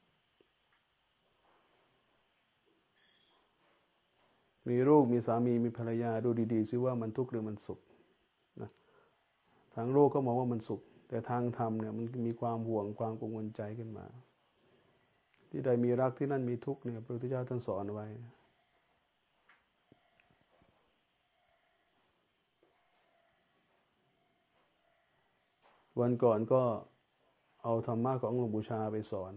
มีลูกมีสามีมีภรรยาดูดีๆซิว่ามันทุกข์หรือมันสุขนะทางโลกก็มองว่ามันสุขแต่ทางธรรมเนี่ยมันมีความห่วงความกังวลใจขึ้นมาที่ใดมีรักที่นั่นมีทุกข์เนี่ยพระพุทธเจ้าท่านสอนไว้วันก่อนก็เอาธรรมะของหลวงปู่ชาไปสอน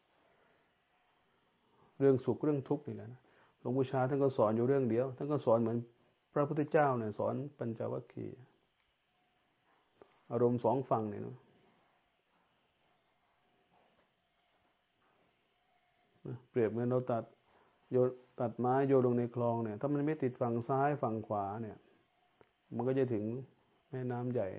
เรื่องสุขเรื่องทุกข์นี่แหละนะหลวงปู่ชาท่านก็สอนอยู่เรื่องเดียวท่านก็สอนเหมือนพระพุทธเจ้าเนี่ยสอนปัญจวัคคีย์อารมณ์สองฝั่งเนี่ยนะเปรียบเหมือนเราตัดไม้โยนลงในคลองเนี่ยถ้ามันไม่ติดฝั่งซ้ายฝั่งขวาเนี่ยมันก็จะถึงแม่น้ำใหญ่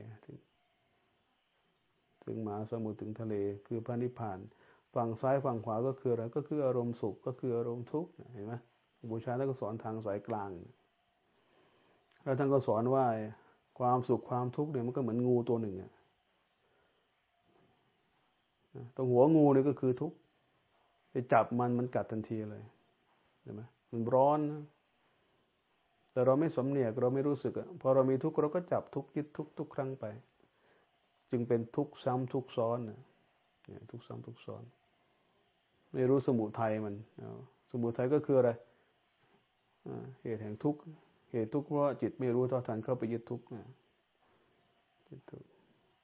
ถึงมหาสมุทรถึงทะเลคือพระนิพพานฝั่งซ้ายฝั่งขวาก็คืออะไรก็คืออารมณ์สุขก็คืออารมณ์ทุกข์เห็นไหมบูชาท่านก็สอนทางสายกลางแล้วท่านก็สอนว่าความสุขความทุกข์เนี่ยมันก็เหมือนงูตัวหนึ่งตรงหัวงูนี่ก็คือทุกข์ไปจับมันกัดทันทีเลยเห็นไหมมันร้อนแต่เราไม่สำเนียกเราไม่รู้สึกพอเรามีทุกข์เราก็จับทุกข์ยึดทุกข์ทุกครั้งไปจึงเป็นทุกข์ซ้ำทุกข์ซ้อนเนี่ยทุกข์ซ้ำทุกข์ซ้อนไม่รู้สมุทัยมันสมุทัยก็คืออะไรเหตุแห่งทุกข์เหตุทุกข์เพราะจิตไม่รู้เท่าทันเข้าไปยึดทุกข์ยึดทุกข์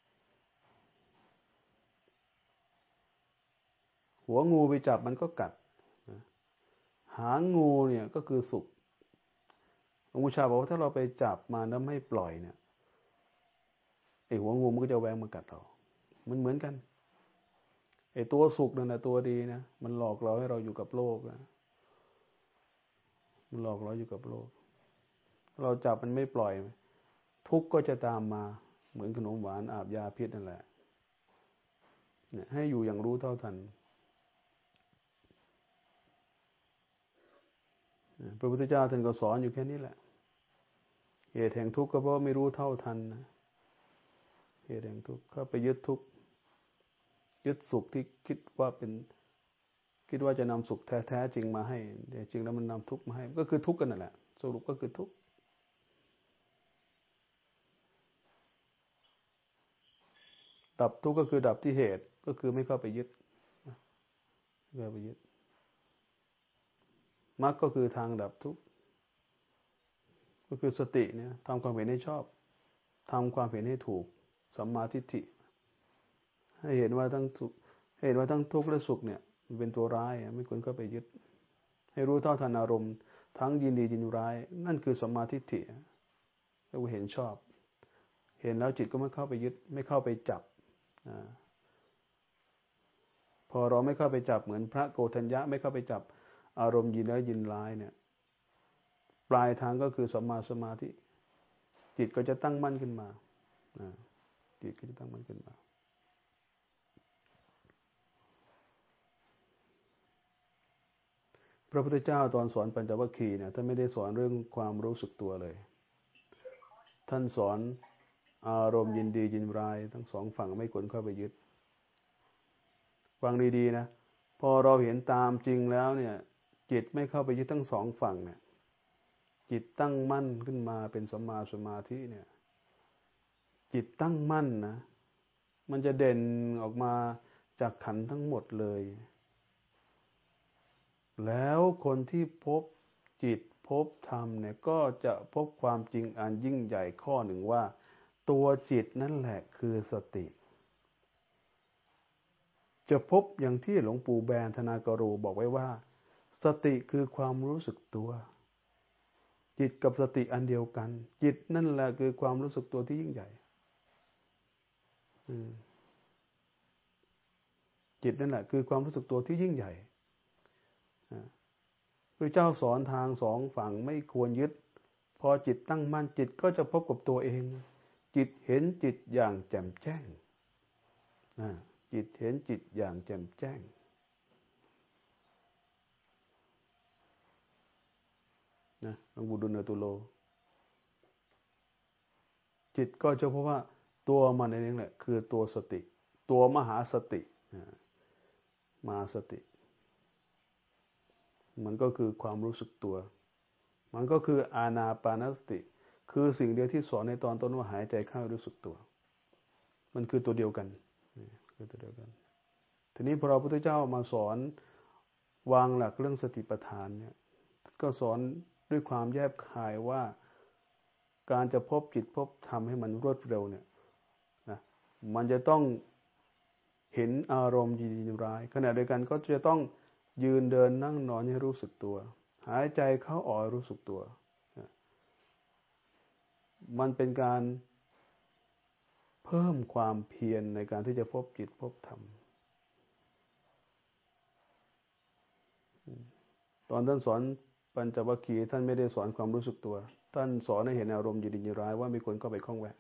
หัวงูไปจับมันก็กัดหางงูเนี่ยก็คือสุขหลวงปู่ชาบอกว่าถ้าเราไปจับมาแล้วไม่ปล่อยเนี่ยไอ้หัวงูมันก็จะแหวงมากัดเรามันเหมือนกันไอ้ตัวสุขนั่นนะตัวดีนะมันหลอกเราให้เราอยู่กับโลกนะมันหลอกเราอยู่กับโลกเราจับมันไม่ปล่อยทุกข์ก็จะตามมาเหมือนขนมหวานอาบยาพิษนั่นแหละเนี่ยให้อยู่อย่างรู้เท่าทันพระพุทธเจ้าท่านก็สอนอยู่แค่นี้แหละเหตุแห่งทุกข์ก็เพราะไม่รู้เท่าทันนะเหตุแห่งทุกข์เข้าไปยึดทุกข์ยึดสุขที่คิดว่าจะนำสุขแท้ๆจริงมาให้แต่จริงแล้วมันนำทุกข์มาให้ก็คือทุกข์กันนั่นแหละสรุปก็คือทุกข์ดับทุกข์ก็คือดับที่เหตุก็คือไม่เข้าไปยึดไม่เข้าไปยึดมรรคก็คือทางดับทุกข์ก็คือสติเนี่ยทำความเห็นให้ชอบทำความเห็นให้ถูกสัมมาทิฏฐิให้เห็นว่าทั้งทุกข์และสุขเนี่ยมันเป็นตัวร้ายไม่ควรเข้าไปยึดให้รู้เท่าทันอารมณ์ทั้งยินดียินร้ายนั่นคือสัมมาทิฏฐิเราเห็นชอบเห็นแล้วจิตก็ไม่เข้าไปยึดไม่เข้าไปจับพอเราไม่เข้าไปจับเหมือนพระโกฏัญญะไม่เข้าไปจับอารมณ์ยินแล้วยินร้ายเนี่ยปลายทางก็คือสัมมาสมาธิจิตก็จะตั้งมั่นขึ้นมาจิตก็จะตั้งมั่นขึ้นมาพระพุทธเจ้าตอนสอนปัญจวัคคีย์เนี่ยท่านไม่ได้สอนเรื่องความรู้สึกตัวเลยท่านสอนอารมณ์ยินดียินร้ายทั้งสองฝั่งไม่ควรเข้าไปยึดฟังดีๆนะพอเราเห็นตามจริงแล้วเนี่ยจิตไม่เข้าไปยึดทั้งสองฝั่งเนี่ยจิตตั้งมั่นขึ้นมาเป็นสัมมาสมาธิเนี่ยจิตตั้งมั่นนะมันจะเด่นออกมาจากขันธ์ทั้งหมดเลยแล้วคนที่พบจิตพบธรรมเนี่ยก็จะพบความจริงอันยิ่งใหญ่ข้อหนึ่งว่าตัวจิตนั่นแหละคือสติจะพบอย่างที่หลวงปู่แบนธนากโรบอกไว้ว่าสติคือความรู้สึกตัวจิตกับสติอันเดียวกันจิตนั่นแหละคือความรู้สึกตัวที่ยิ่งใหญ่จิตนั่นแหละคือความรู้สึกตัวที่ยิ่งใหญ่พระเจ้าสอนทางสองฝั่งไม่ควรยึดพอจิตตั้งมั่นจิตก็จะพบกับตัวเองจิตเห็นจิตอย่างแจ่มแจ้งจิตเห็นจิตอย่างแจ่มแจ้งนะหลวงปู่ดุลยตุโลจิตก็จะพบว่าตัวมันเองแหละคือตัวสติตัวมหาสติมหาสติมันก็คือความรู้สึกตัวมันก็คืออานาปานสติคือสิ่งเดียวที่สอนในตอนต้นว่าหายใจเข้ารู้สึกตัวมันคือตัวเดียวกันคือตัวเดียวกันทีนี้พอพระพุทธเจ้ามาสอนวางหลักเรื่องสติปัฏฐานเนี่ยก็สอนด้วยความแยบคายว่าการจะพบจิตพบธรรมให้มันรวดเร็วเนี่ยนะมันจะต้องเห็นอารมณ์ยินดีร้ายขณะเดียวกันก็จะต้องยืนเดินนั่งนอนให้รู้สึกตัวหายใจเข้าออกรู้สึกตัวมันเป็นการเพิ่มความเพียรในการที่จะพบจิตพบธรรมตอนท่านสอนปัญจวัคคีย์ท่านไม่ได้สอนความรู้สึกตัวท่านสอนให้เห็นอารมณ์ยินดีร้ายว่าไม่ควรเข้าไปข้องแวะ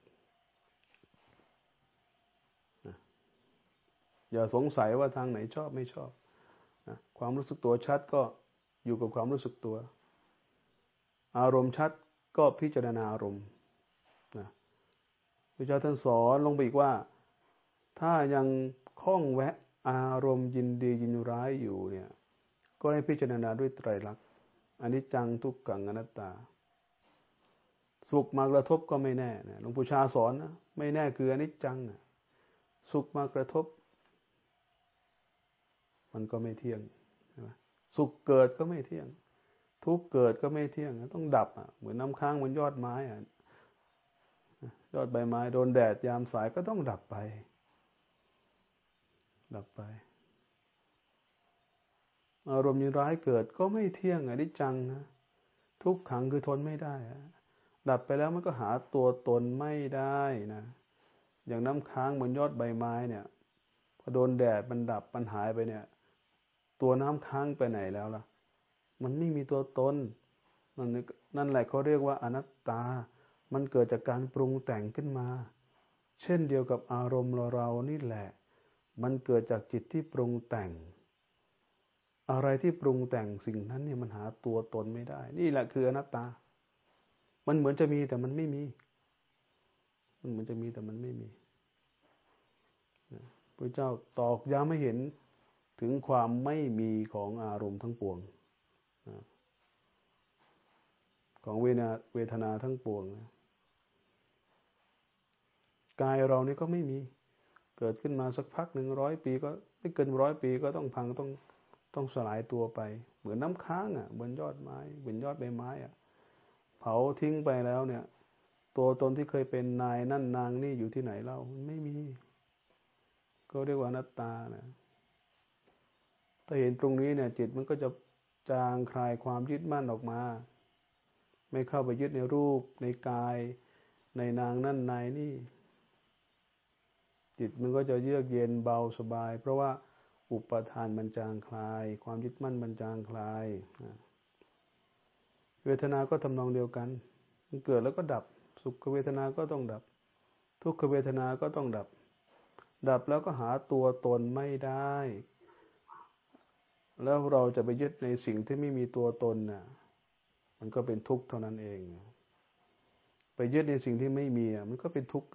อย่าสงสัยว่าทางไหนชอบไม่ชอบความรู้สึกตัวชัดก็อยู่กับความรู้สึกตัวอารมณ์ชัดก็พิจารณาอารมณ์พระเจ้าท่านสอนลงไปอีกว่าถ้ายังคล้องแวะอารมณ์ยินดียินร้ายอยู่เนี่ยก็ให้พิจารณาด้วยไตรลักษณ์อนิจจังทุกขังอนัตตาสุขมากระทบก็ไม่แน่นะหลวงปู่ชาสอนนะไม่แน่คืออนิจจังสุขมากระทบมันก็ไม่เที่ยงสุขเกิดก็ไม่เที่ยงทุกข์เกิดก็ไม่เที่ยงต้องดับเหมือนน้ำค้างบนยอดไม้ยอดใบไม้โดนแดดยามสายก็ต้องดับไปอารมณ์ยินร้ายเกิดก็ไม่เที่ยงอนิจจังนะทุกขังคือทนไม่ได้ดับไปแล้วมันก็หาตัวตนไม่ได้นะอย่างน้ำค้างบนยอดใบไม้เนี่ยพอโดนแดดมันดับมันหายไปเนี่ยตัวน้ำค้างไปไหนแล้วล่ะมันไม่มีตัวตนนั่นแหละเขาเรียกว่าอนัตตามันเกิดจากการปรุงแต่งขึ้นมาเช่นเดียวกับอารมณ์เรานี่แหละมันเกิดจากจิตที่ปรุงแต่งอะไรที่ปรุงแต่งสิ่งนั้นเนี่ยมันหาตัวตนไม่ได้นี่แหละคืออนัตตามันเหมือนจะมีแต่มันไม่มีมันเหมือนจะมีแต่มันไม่มีพพระเจ้าตอกย้ำให้เห็นถึงความไม่มีของอารมณ์ทั้งปวงของเวทนาทั้งปวงกายเรานี่ก็ไม่มีเกิดขึ้นมาสักพักหนึ่ง100 ปีก็ไม่เกิน100 ปีก็ต้องพังต้องสลายตัวไปเหมือนน้ำค้างบนยอดไม้บนยอดใบไม้เผาทิ้งไปแล้วเนี่ยตัวตนที่เคยเป็นนายนั่นนางนี่อยู่ที่ไหนเล่าไม่มีก็เรียกว่าอนัตตานะถ้าเห็นตรงนี้เนี่ยจิตมันก็จะจางคลายความยึดมั่นออกมาไม่เข้าไปยึดในรูปในกายในนางนั่นนายนี่จิตมันก็จะเยือกเย็นเบาสบายเพราะว่าอุปทานมันจางคลายความยึดมั่นมันจางคลายเวทนาก็ทำนองเดียวกันมันเกิดแล้วก็ดับสุขเวทนาก็ต้องดับทุกขเวทนาก็ต้องดับแล้วก็หาตัวตนไม่ได้แล้วเราจะไปยึดในสิ่งที่ไม่มีตัวตนมันก็เป็นทุกข์เท่านั้นเองไปยึดในสิ่งที่ไม่มีมันก็เป็นทุกข์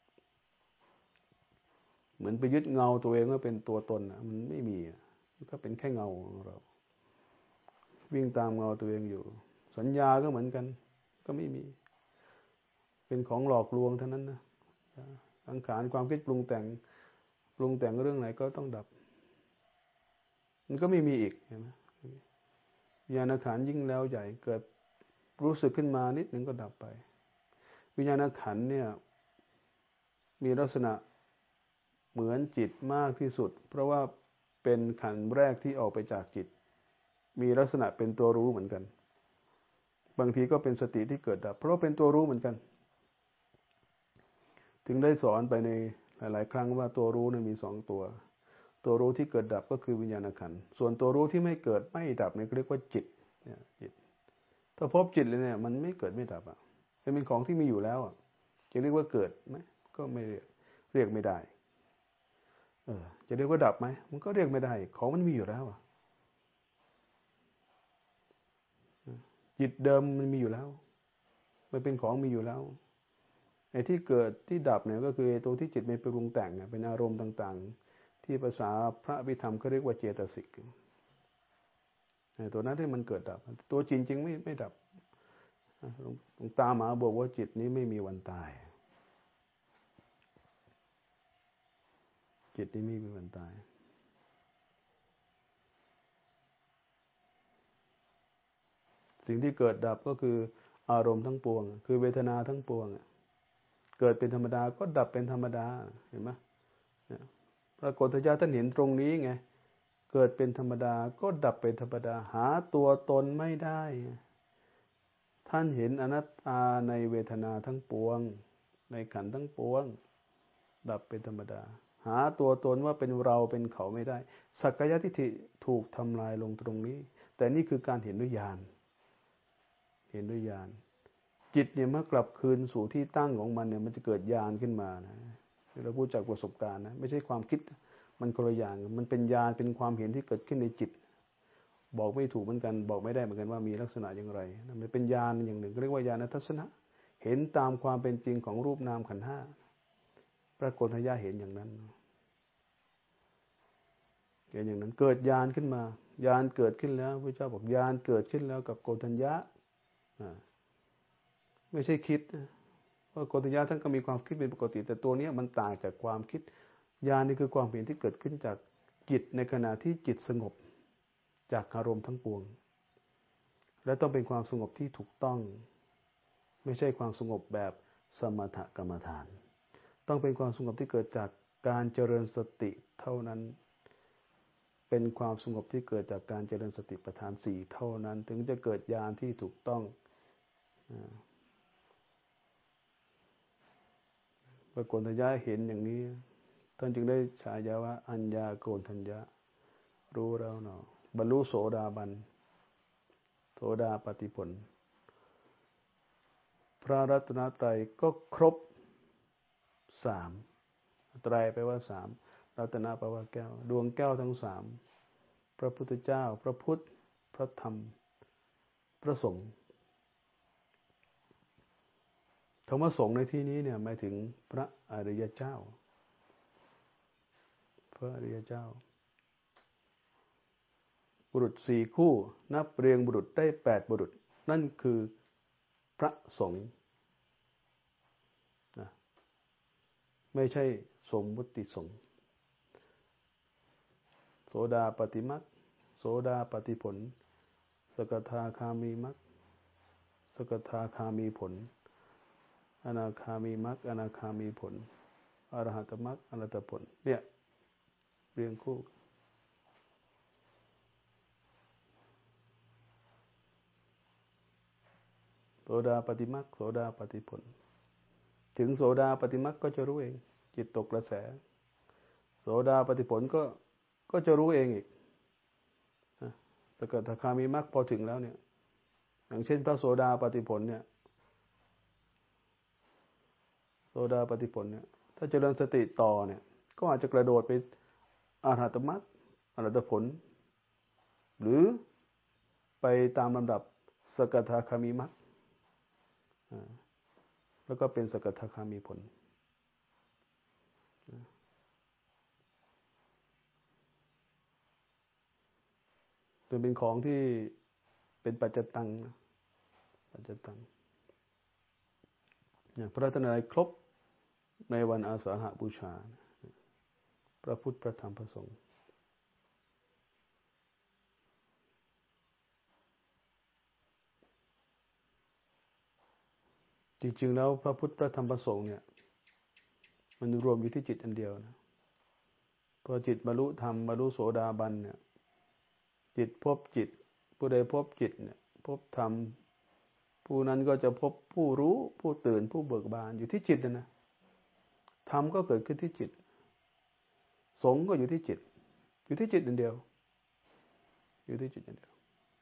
เหมือนไปยึดเงาตัวเองว่าเป็นตัวตนมันไม่มีมันก็เป็นแค่เงาของเราวิ่งตามเงาตัวเองอยู่สัญญาก็เหมือนกันก็ไม่มีเป็นของหลอกลวงเท่านั้นนะสังขารความคิดปรุงแต่งเรื่องไหนก็ต้องดับมันก็ไม่มีอีกเห็นไหมวิญญาณขันธ์ยิ่งแล้วใหญ่เกิดรู้สึกขึ้นมานิดหนึ่งก็ดับไปวิญญาณขันธ์เนี่ยมีลักษณะเหมือนจิตมากที่สุดเพราะว่าเป็นขันธ์แรกที่ออกไปจากจิตมีลักษณะเป็นตัวรู้เหมือนกันบางทีก็เป็นสติที่เกิดดับเพราะเป็นตัวรู้เหมือนกันถึงได้สอนไปในหลายๆครั้งว่าตัวรู้มี2ตัวรู้ที่เกิดดับก็คือวิญญาณขันธ์ส่วนตัวรู้ที่ไม่เกิดไม่ดับเนี่ยเรียกว่าจิตเนี่ยจิตถ้าพบจิตเลยเนี่ยมันไม่เกิดไม่ดับเป็นของที่มีอยู่แล้วจะเรียกว่าเกิดไหมก็ไม่เรียกไม่ได้จะเรียกว่าดับไหมมันก็เรียกไม่ได้ของมันมีอยู่แล้วจิตเดิมมันมีอยู่แล้วมันเป็นของมีอยู่แล้วไอ้ที่เกิดที่ดับเนี่ยก็คือตัวที่จิตไม่ไปปรุงแต่งเป็นอารมณ์ต่างๆที่ภาษาพระอภิธรรมเขาเรียกว่าเจตสิกตัวนั้นที่มันเกิดดับตัวจริงๆไม่ดับหลวงตามหาบอกว่าจิตนี้ไม่มีวันตายจิตนี้ไม่มีวันตายสิ่งที่เกิดดับก็คืออารมณ์ทั้งปวงคือเวทนาทั้งปวงเกิดเป็นธรรมดาก็ดับเป็นธรรมดาเห็นไหมพระโกฏญาท่านเห็นตรงนี้ไงเกิดเป็นธรรมดาก็ดับเป็นธรรมดาหาตัวตนไม่ได้ท่านเห็นอนัตตาในเวทนาทั้งปวงในขันธ์ทั้งปวงดับเป็นธรรมดาหาตัวตนว่าเป็นเราเป็นเขาไม่ได้สักกายทิฏฐิถูกทำลายลงตรงนี้แต่นี่คือการเห็นด้วยญาณเห็นด้วยญาณจิตเนี่ยเมื่อกลับคืนสู่ที่ตั้งของมันเนี่ยมันจะเกิดญาณขึ้นมานะเราพูดจากประสบการณ์นะไม่ใช่ความคิดมันคนละอย่างมันเป็นญาณเป็นความเห็นที่เกิดขึ้นในจิตบอกไม่ถูกเหมือนกันบอกไม่ได้เหมือนกันว่ามีลักษณะอย่างไรมันเป็นญาณอย่างหนึ่งเรียกว่าญาณทัศนะเห็นตามความเป็นจริงของรูปนามขันธ์5ปรากฏญาณเห็นอย่างนั้นเห็นอย่างนั้นเกิดญาณขึ้นมาญาณเกิดขึ้นแล้วพระเจ้าบอกญาณเกิดขึ้นแล้วกับโกฏัญญะไม่ใช่คิดเพราะโกฏัญญะท่านก็มีความคิดเป็นปกติแต่ตัวนี้มันต่างจากความคิดญาณนี่คือความเห็นที่เกิดขึ้นจากจิตในขณะที่จิตสงบจากอารมณ์ทั้งปวงและต้องเป็นความสงบที่ถูกต้องไม่ใช่ความสงบแบบสมถกรรมฐานต้องเป็นความสงบที่เกิดจากการเจริญสติเท่านั้นเป็นความสงบที่เกิดจากการเจริญสติปัฏฐาน4เท่านั้นถึงจะเกิดญาณที่ถูกต้องพระโกฏัญญะเห็นอย่างนี้ท่านจึงได้ฉายาว่าอัญญาโกณทัญญะรู้แล้วเนาะบรรลุโสดาบันโสดาปัตติผลพระรัตนตรัยก็ครบ3ไตรแปลว่า3รัตนะแปลว่าแก้วดวงแก้วทั้ง3พระพุทธเจ้าพระพุทธพระธรรมพระสงฆ์คำว่าสงฆ์ในที่นี้เนี่ยหมายถึงพระอริยเจ้าระอริยเจ้าบุรุษ4 คู่นับเรียงบุรุษได้8 บุรุษนั่นคือพระสงฆ์นะไม่ใช่สมมุติสงฆ์โสดาปัตติมรรคโสดาปัตติผลสกทาคามีมรรคสกทาคามีผลอนาคามีมรรคอนาคามีผลอรหัตมรรคอรหัตผลเนี่ยเรียงคู่โสดาปัตติมรรคโสดาปัตติผลถึงโสดาปัตติมรรคก็จะรู้เองจิตตกกระแสโสดาปัตติผลก็จะรู้เองอีกสกทาคามีมรรคพอถึงแล้วเนี่ยอย่างเช่นพระโสดาปัตติผลเนี่ยโสดาปัตติผลเนี่ยถ้าเจริญสติต่อเนี่ยก็อาจจะกระโดดไปอรหัตมรรคอรหัตผลหรือไปตามลำดับสกทาคามีมรรคแล้วก็เป็นสกทาคามีผลเป็นของที่เป็นปัจจตังนะปัจจตังพระรัตนตรัยครบในวันอาสาฬหบูชาพระพุทธพระธรรมพระสงฆ์จริงๆแล้วพระพุทธพระธรรมพระสงฆ์เนี่ยมันรวมอยู่ที่จิตอันเดียวนะพอจิตบรรลุธรรมบรรลุโสดาบันเนี่ยจิตพบจิตผู้ใดพบจิตเนี่ยพบธรรมผู้นั้นก็จะพบผู้รู้ผู้ตื่นผู้เบิกบานอยู่ที่จิตนะธรรมก็เกิดขึ้นที่จิตสงฆ์ก็อยู่ที่จิตอยู่ที่จิตอันเดียวอยู่ที่จิตอันเดียว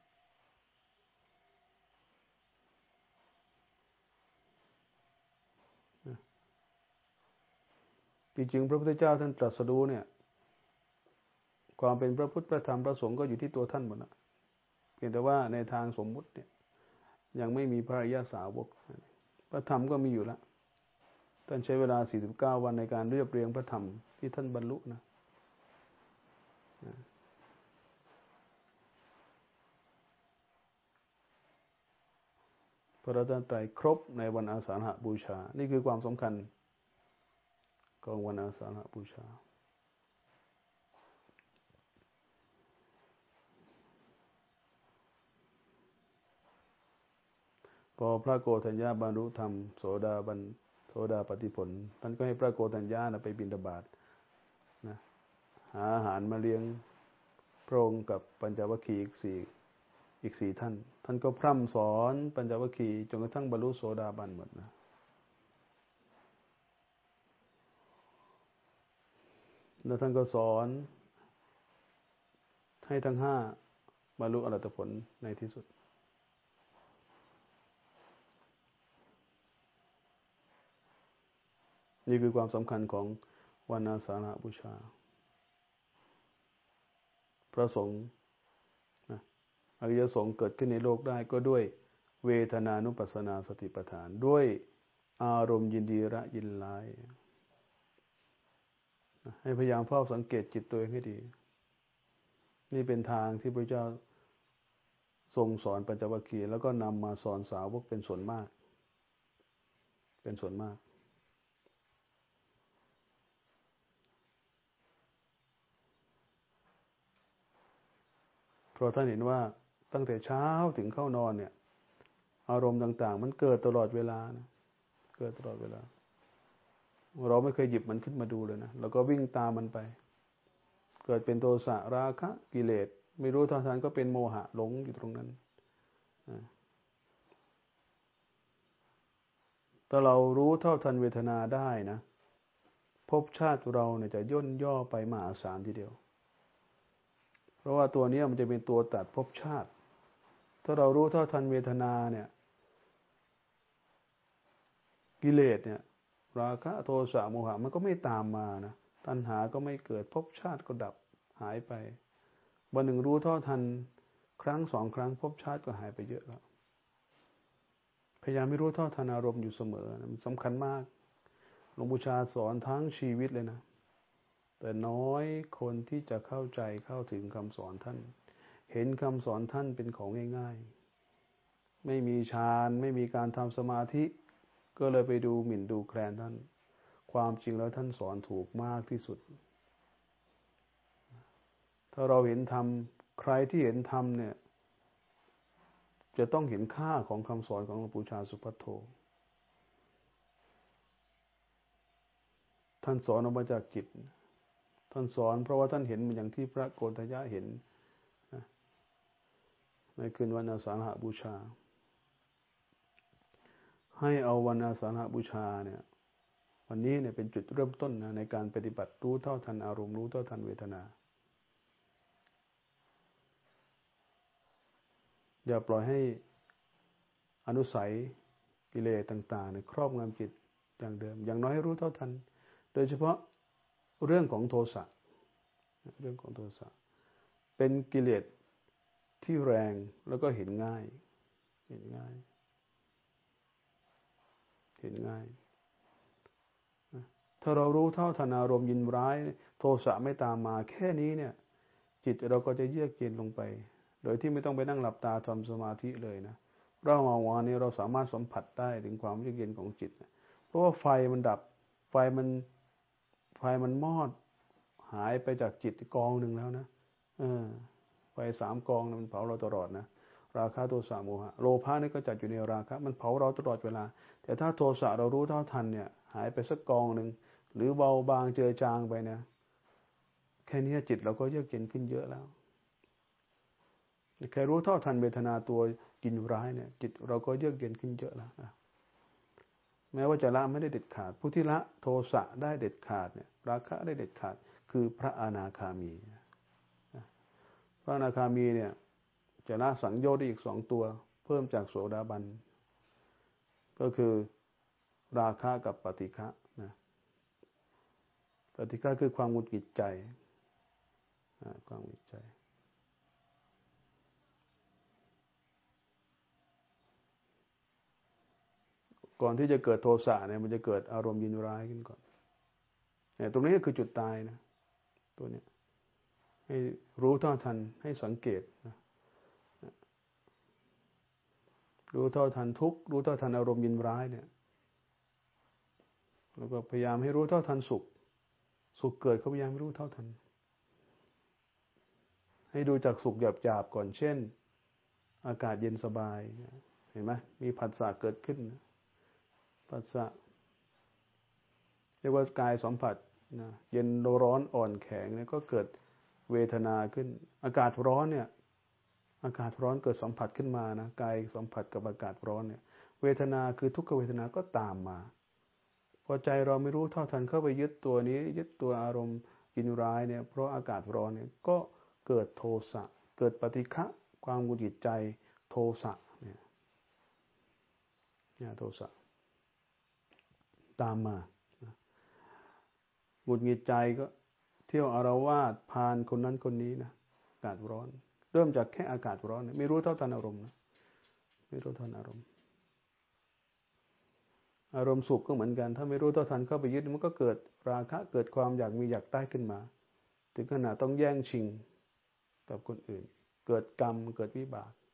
จริงๆพระพุทธเจ้าท่านตรัสรู้เนี่ยความเป็นพระพุทธพระธรรมพระสงฆ์ก็อยู่ที่ตัวท่านหมดนะเพียงแต่ว่าในทางสมมุติเนี่ยยังไม่มีพระอริยสาวกพระธรรมก็มีอยู่แล้วท่านใช้เวลา49 วันในการเรียบเรียงพระธรรมที่ท่านบรรลุนะพระรัตนตรัยครบในวันอาสาฬหบูชานี่คือความสำคัญของวันอาสาฬหบูชาพอพระโกฏัญญาบรรลุธรรมโสดาปัตติผลท่านก็ให้พระโกฏัญญาไปบิณฑบาตนะหาอาหารมาเลี้ยงพระองค์กับปัญจวัคคีย์อีก 4 ท่านก็พร่ำสอนปัญจวัคคีย์จนกระทั่งบรรลุโสดาบันหมดนะแล้วท่านก็สอนให้ทั้ง5บรรลุอรหัตผลในที่สุดนี่คือความสำคัญของวันอาสาฬหบูชาพระสงฆ์อริยสงฆ์เกิดขึ้นในโลกได้ก็ด้วยเวทนานุปัสสนาสติปัฏฐานด้วยอารมณ์ยินดีละยินร้ายให้พยายามเฝ้าสังเกตจิตตัวเองให้ดีนี่เป็นทางที่พระเจ้าทรงสอนปัญจวัคคีย์แล้วก็นำมาสอนสาวกเป็นส่วนมากเพราะท่านเห็นว่าตั้งแต่เช้าถึงเข้านอนเนี่ยอารมณ์ต่างๆมันเกิดตลอดเวลานะเกิดตลอดเวลาเราไม่เคยหยิบมันขึ้นมาดูเลยนะเราก็วิ่งตามมันไปเกิดเป็นโทสะราคะกิเลสไม่รู้เท่าทันก็เป็นโมหะหลงอยู่ตรงนั้นถ้าเรารู้เท่าทันเวทนาได้นะภพชาติเราเนี่ยจะย่นย่อไปมหาศาลทีเดียวเพราะว่าตัวนี้มันจะเป็นตัวตัดภพชาติถ้าเรารู้เท่าทันเวทนาเนี่ยกิเลสเนี่ยราคะโทสะโมหะมันก็ไม่ตามมานะตัณหาก็ไม่เกิดภพชาติก็ดับหายไปวันหนึ่งรู้เท่าทันครั้ง2 ครั้งภพชาติก็หายไปเยอะแล้วพยายามไม่รู้เท่าทันอารมณ์อยู่เสมอมันสำคัญมากหลวงปู่ชาสอนทั้งชีวิตเลยนะแต่น้อยคนที่จะเข้าใจเข้าถึงคำสอนท่านเห็นคำสอนท่านเป็นของง่ายๆไม่มีฌานไม่มีการทำสมาธิก็เลยไปดูหมิ่นดูแคลนท่านความจริงแล้วท่านสอนถูกมากที่สุดถ้าเราเห็นธรรมใครที่เห็นธรรมเนี่ยจะต้องเห็นค่าของคำสอนของหลวงปู่ชาสุภัทโทท่านสอนออกมาจากจิตท่านสอนเพราะว่าท่านเห็นอย่างที่พระโกณฑยะเห็นในคืนวันอาสาฬหบูชาให้เอาวันอาสาฬหบูชาเนี่ยวันนี้เนี่ยเป็นจุดเริ่มต้นนะในการปฏิบัติรู้เท่าทันอารมณ์รู้เท่าทันเวทนาอย่าปล่อยให้อนุสัยกิเลสต่างๆเนี่ยครอบงำจิตอย่างเดิมอย่างน้อยให้รู้เท่าทันโดยเฉพาะเรื่องของโทสะเรื่องของโทสะเป็นกิเลสที่แรงแล้วก็เห็นง่ายเห็นง่ายถ้าเรารู้เท่าทันอารมณ์ยินร้ายโทสะไม่ตามมาแค่นี้เนี่ยจิตเราก็จะเยือกเย็นลงไปโดยที่ไม่ต้องไปนั่งหลับตาทำสมาธิเลยนะเรามาวานี้เราสามารถสัมผัสได้ถึงความเยือกเย็นของจิตเพราะว่าไฟมันดับไฟมันมอดหายไปจากจิตกองหนึ่งแล้วนะไฟ3 กองมันเผาเราตลอดนะราคะโทสะโมหะโลภะนี่ก็จัดอยู่ในราคะมันเผาเราตลอดเวลาแต่ถ้าโทสะเรารู้เท่าทันเนี่ยหายไปสักกองหนึ่งหรือเบาบางเจือจางไปนะแค่นี้จิตเราก็เยือกเย็นขึ้นเยอะแล้วแค่รู้เท่าทันเวทนาตัวกินร้ายเนี่ยจิตเราก็เยือกเย็นขึ้นเยอะแล้วแม้ว่าจะละไม่ได้เด็ดขาดผู้ที่ละโทสะได้เด็ดขาดเนี่ยราคะได้เด็ดขาดคือพระอนาคามีพระอนาคามีเนี่ยจะละสังโยชน์ได้อีก2 ตัวเพิ่มจากโสดาบันก็คือราคะกับปฏิฆะนะปฏิฆะคือความหงุดหงิดใจความหงุดหงิดใจก่อนที่จะเกิดโทสะเนี่ยมันจะเกิดอารมณ์ยินร้ายขึ้นก่อนเนี่ยตรงนี้ก็คือจุดตายนะตัวเนี้ยให้รู้เท่าทันให้สังเกตนะรู้เท่าทันทุกข์รู้เท่าทันอารมณ์ยินร้ายเนี่ยแล้วก็พยายามให้รู้เท่าทันสุขเกิดเขาพยายามรู้เท่าทันให้ดูจากสุขหยาบๆก่อนเช่นอากาศเย็นสบายเห็นไหมมีผัสสะเกิดขึ้นผัสสะเรียกว่ากายสัมผัสนะเย็นร้อนอ่อนแข็งเนี่ยก็เกิดเวทนาขึ้นอากาศร้อนเนี่ยอากาศร้อนเกิดสัมผัสขึ้นมานะกายสัมผัสกับอากาศร้อนเนี่ยเวทนาคือทุกขเวทนาก็ตามมาพอใจเราไม่รู้เท่าทันเข้าไปยึดตัวนี้ยึดตัวอารมณ์ยินร้ายเนี่ยเพราะอากาศร้อนเนี่ยก็เกิดโทสะเกิดปฏิฆะความหงุดหงิดใจโทสะเนี่ยโทสะตามมาหงุดหงิดใจก็เที่ยวอาละวาดพาลคนนั้นคนนี้นะอากาศร้อนเริ่มจากแค่อากาศร้อนไม่รู้เท่าทันอารมณ์นะไม่รู้เท่าทันอารมณ์สุขก็เหมือนกันถ้าไม่รู้เท่าทันเข้าไปยึดมันก็เกิดราคะเกิดความอยากมีอยากได้ขึ้นมาถึงขนาดต้องแย่งชิงกับคนอื่นเกิดกรรมเกิดวิบาก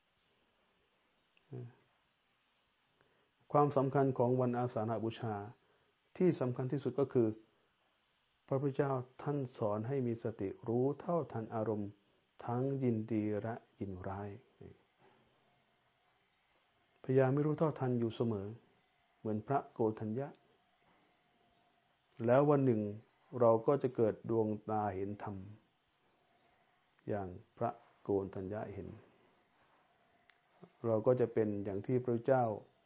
ความสำคัญของวันอาสาฬหบูชาที่สำคัญที่สุดก็คือพระพุทธเจ้าท่านสอนให้มีสติรู้เท่าทันอารมณ์ทั้งยินดีและยินร้ายพยายามไม่รู้เท่าทันอยู่เสมอเหมือนพระโกฏัญญะแล้ววันหนึ่งเราก็จะเกิดดวงตาเห็นธรรมอย่างพระโกฏัญญะเห็นเราก็จะเป็นอย่างที่พระเจ้า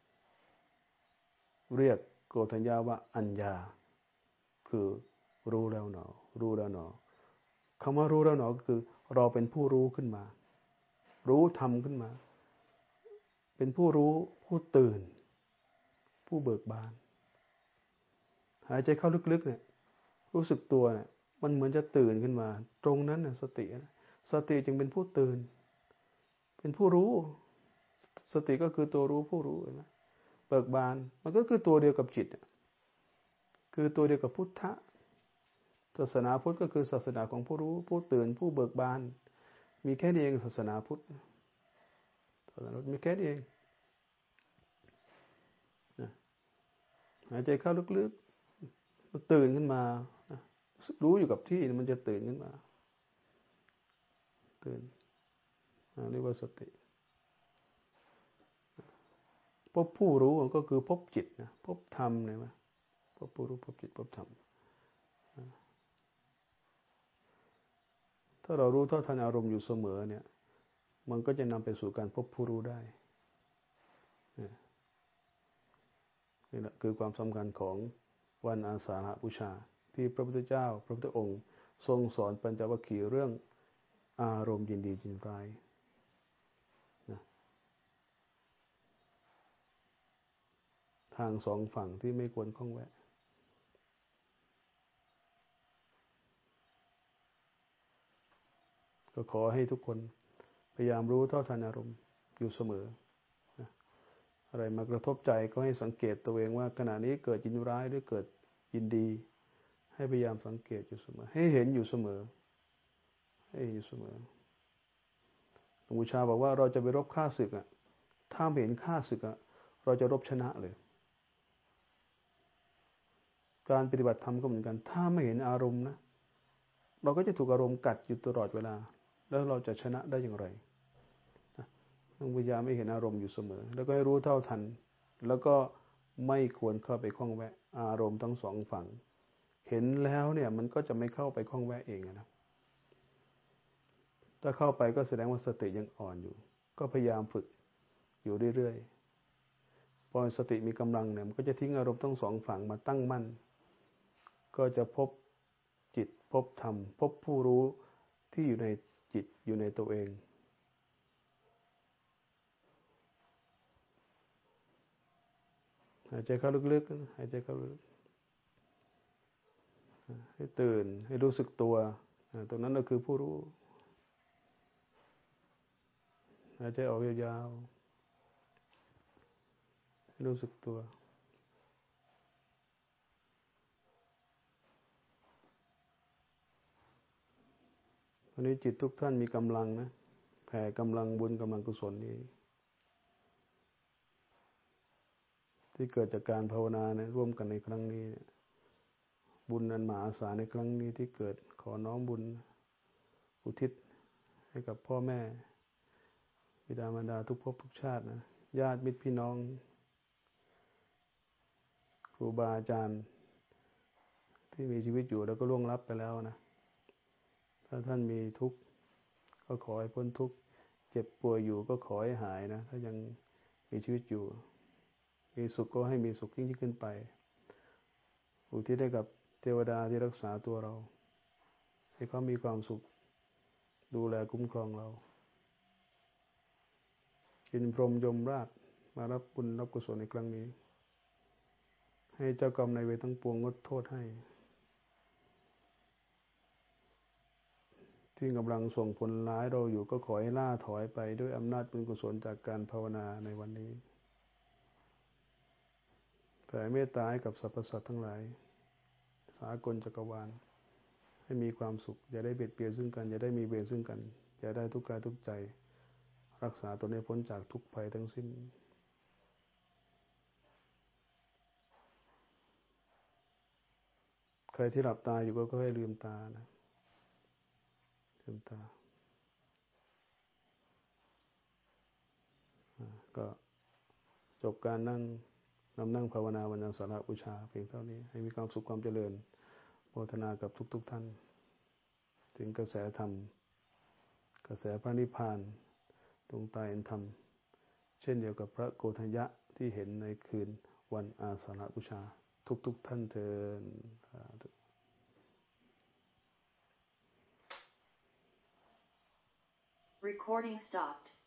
เรียกโกฏัญญะว่าอัญญาคือรู้แล้วหนอรู้แล้วหนอคำว่ารู้แล้วหนอก็คือเราเป็นผู้รู้ขึ้นมารู้ธรรมขึ้นมาเป็นผู้รู้ผู้ตื่นผู้เบิกบานหายใจเข้าลึกๆเนี่ยรู้สึกตัวเนี่ยมันเหมือนจะตื่นขึ้นมาตรงนั้นน่ะสติจึงเป็นผู้ตื่นเป็นผู้รู้สติก็คือตัวรู้ผู้รู้เห็นไหมเบิกบานมันก็คือตัวเดียวกับจิตคือตัวเดียวกับพุทธะศาสนาพุทธก็คือศาสนาของผู้รู้ผู้ตื่นผู้เบิกบานมีแค่นี้เองศาสนาพุทธศาสนาพุทธมีแค่นี้เองหายใจเข้าลึกๆมันตื่นขึ้นมารู้อยู่กับที่มันจะตื่นขึ้นมาตื่นเรียกว่าสติพบผู้รู้ก็คือพบจิตนะพบธรรมเลยมั้ยพบผู้รู้พบจิตพบธรรมถ้าเรารู้เท่าทันอารมณ์อยู่เสมอเนี่ยมันก็จะนำไปสู่การพบผู้รู้ได้นี่แหละคือความสำคัญของวันอาสาฬหบูชาที่พระพุทธเจ้าพระพุทธองค์ทรงสอนปัญจวัคคีย์เรื่องอารมณ์ยินดียินร้ายทางสองฝั่งที่ไม่ควรข้องแวะก็ขอให้ทุกคนพยายามรู้เท่าทันอารมณ์อยู่เสมออะไรมากระทบใจก็ให้สังเกตตัวเองว่าขณะนี้เกิดยินร้ายหรือเกิดยินดีให้พยายามสังเกตอยู่เสมอให้เห็นอยู่เสมอให้เห็นอยู่เสมอหลวงปู่ชาบอกว่าเราจะไปรบฆ่าศึกถ้าเห็นฆ่าศึกเราจะรบชนะเลยการปฏิบัติธรรมก็เหมือนกันถ้าไม่เห็นอารมณ์นะเราก็จะถูกอารมณ์กัดอยู่ตลอดเวลาแล้วเราจะชนะได้อย่างไรต้องพยายามให้เห็นอารมณ์อยู่เสมอแล้วก็ให้รู้เท่าทันแล้วก็ไม่ควรเข้าไปข้องแวะอารมณ์ทั้งสองฝั่งเห็นแล้วเนี่ยมันก็จะไม่เข้าไปข้องแวะเองนะถ้าเข้าไปก็แสดงว่าสติยังอ่อนอยู่ก็พยายามฝึกอยู่เรื่อยๆพอสติมีกำลังเนี่ยมันก็จะทิ้งอารมณ์ทั้งสองฝั่งมาตั้งมั่นก็จะพบจิตพบธรรมพบผู้รู้ที่อยู่ในจิตอยู่ในตัวเองหายใจเข้าลึกๆหายใจเข้าลึกให้ตื่นให้รู้สึกตัวตรงนั้นก็คือผู้รู้หายใจออกยาวๆให้รู้สึกตัววันนี้จิตทุกท่านมีกำลังนะแผ่กำลังบุญกำลังกุศลนี้ที่เกิดจากการภาวนานะร่วมกันในครั้งนี้บุญอันมหาศาลในครั้งนี้ที่เกิดขอน้อมบุญอุทิศให้กับพ่อแม่บิดามารดาทุกภพทุกชาตินะญาติมิตรพี่น้องครูบาอาจารย์ที่มีชีวิตอยู่แล้วก็ล่วงลับไปแล้วนะถ้าท่านมีทุกข์ก็ขอให้พ้นทุกข์เจ็บป่วยอยู่ก็ขอให้หายนะถ้ายังมีชีวิตอยู่มีสุขก็ให้มีสุขยิ่งขึ้นไปอุทิศให้กับเทวดาที่รักษาตัวเราให้เขามีความสุขดูแลคุ้มครองเราอินพรหมยมราชมารับบุญรับกุศลในครั้งนี้ให้เจ้ากรรมนายเวรทั้งปวงงดโทษให้ที่กำลังส่งผลร้ายเราอยู่ก็ขอให้ล่าถอยไปด้วยอำนาจบุญกุศลจากการภาวนาในวันนี้แผ่เมตตาให้กับสรรพสัตว์ทั้งหลายสากลจักรวาลให้มีความสุขอย่าได้เบียดเบียนซึ่งกันอย่าได้มีเวรซึ่งกันอย่าได้ทุกข์กายทุกข์ใจรักษาตนให้พ้นจากทุกภัยทั้งสิ้นใครที่หลับตาอยู่ก็ให้ลืมตานะลืมตาก็จบการนั่งภาวนาวันอาสาฬหบูชาเพียงเท่านี้ให้มีความสุขความเจริญโมทนากับทุกท่านถึงกระแสธรรมกระแสพระนิพพานดวงตาแห่งธรรมเช่นเดียวกับพระโกฏัญญะที่เห็นในคืนวันอาสาฬหบูชาทุกท่านเถิด Recording stopped.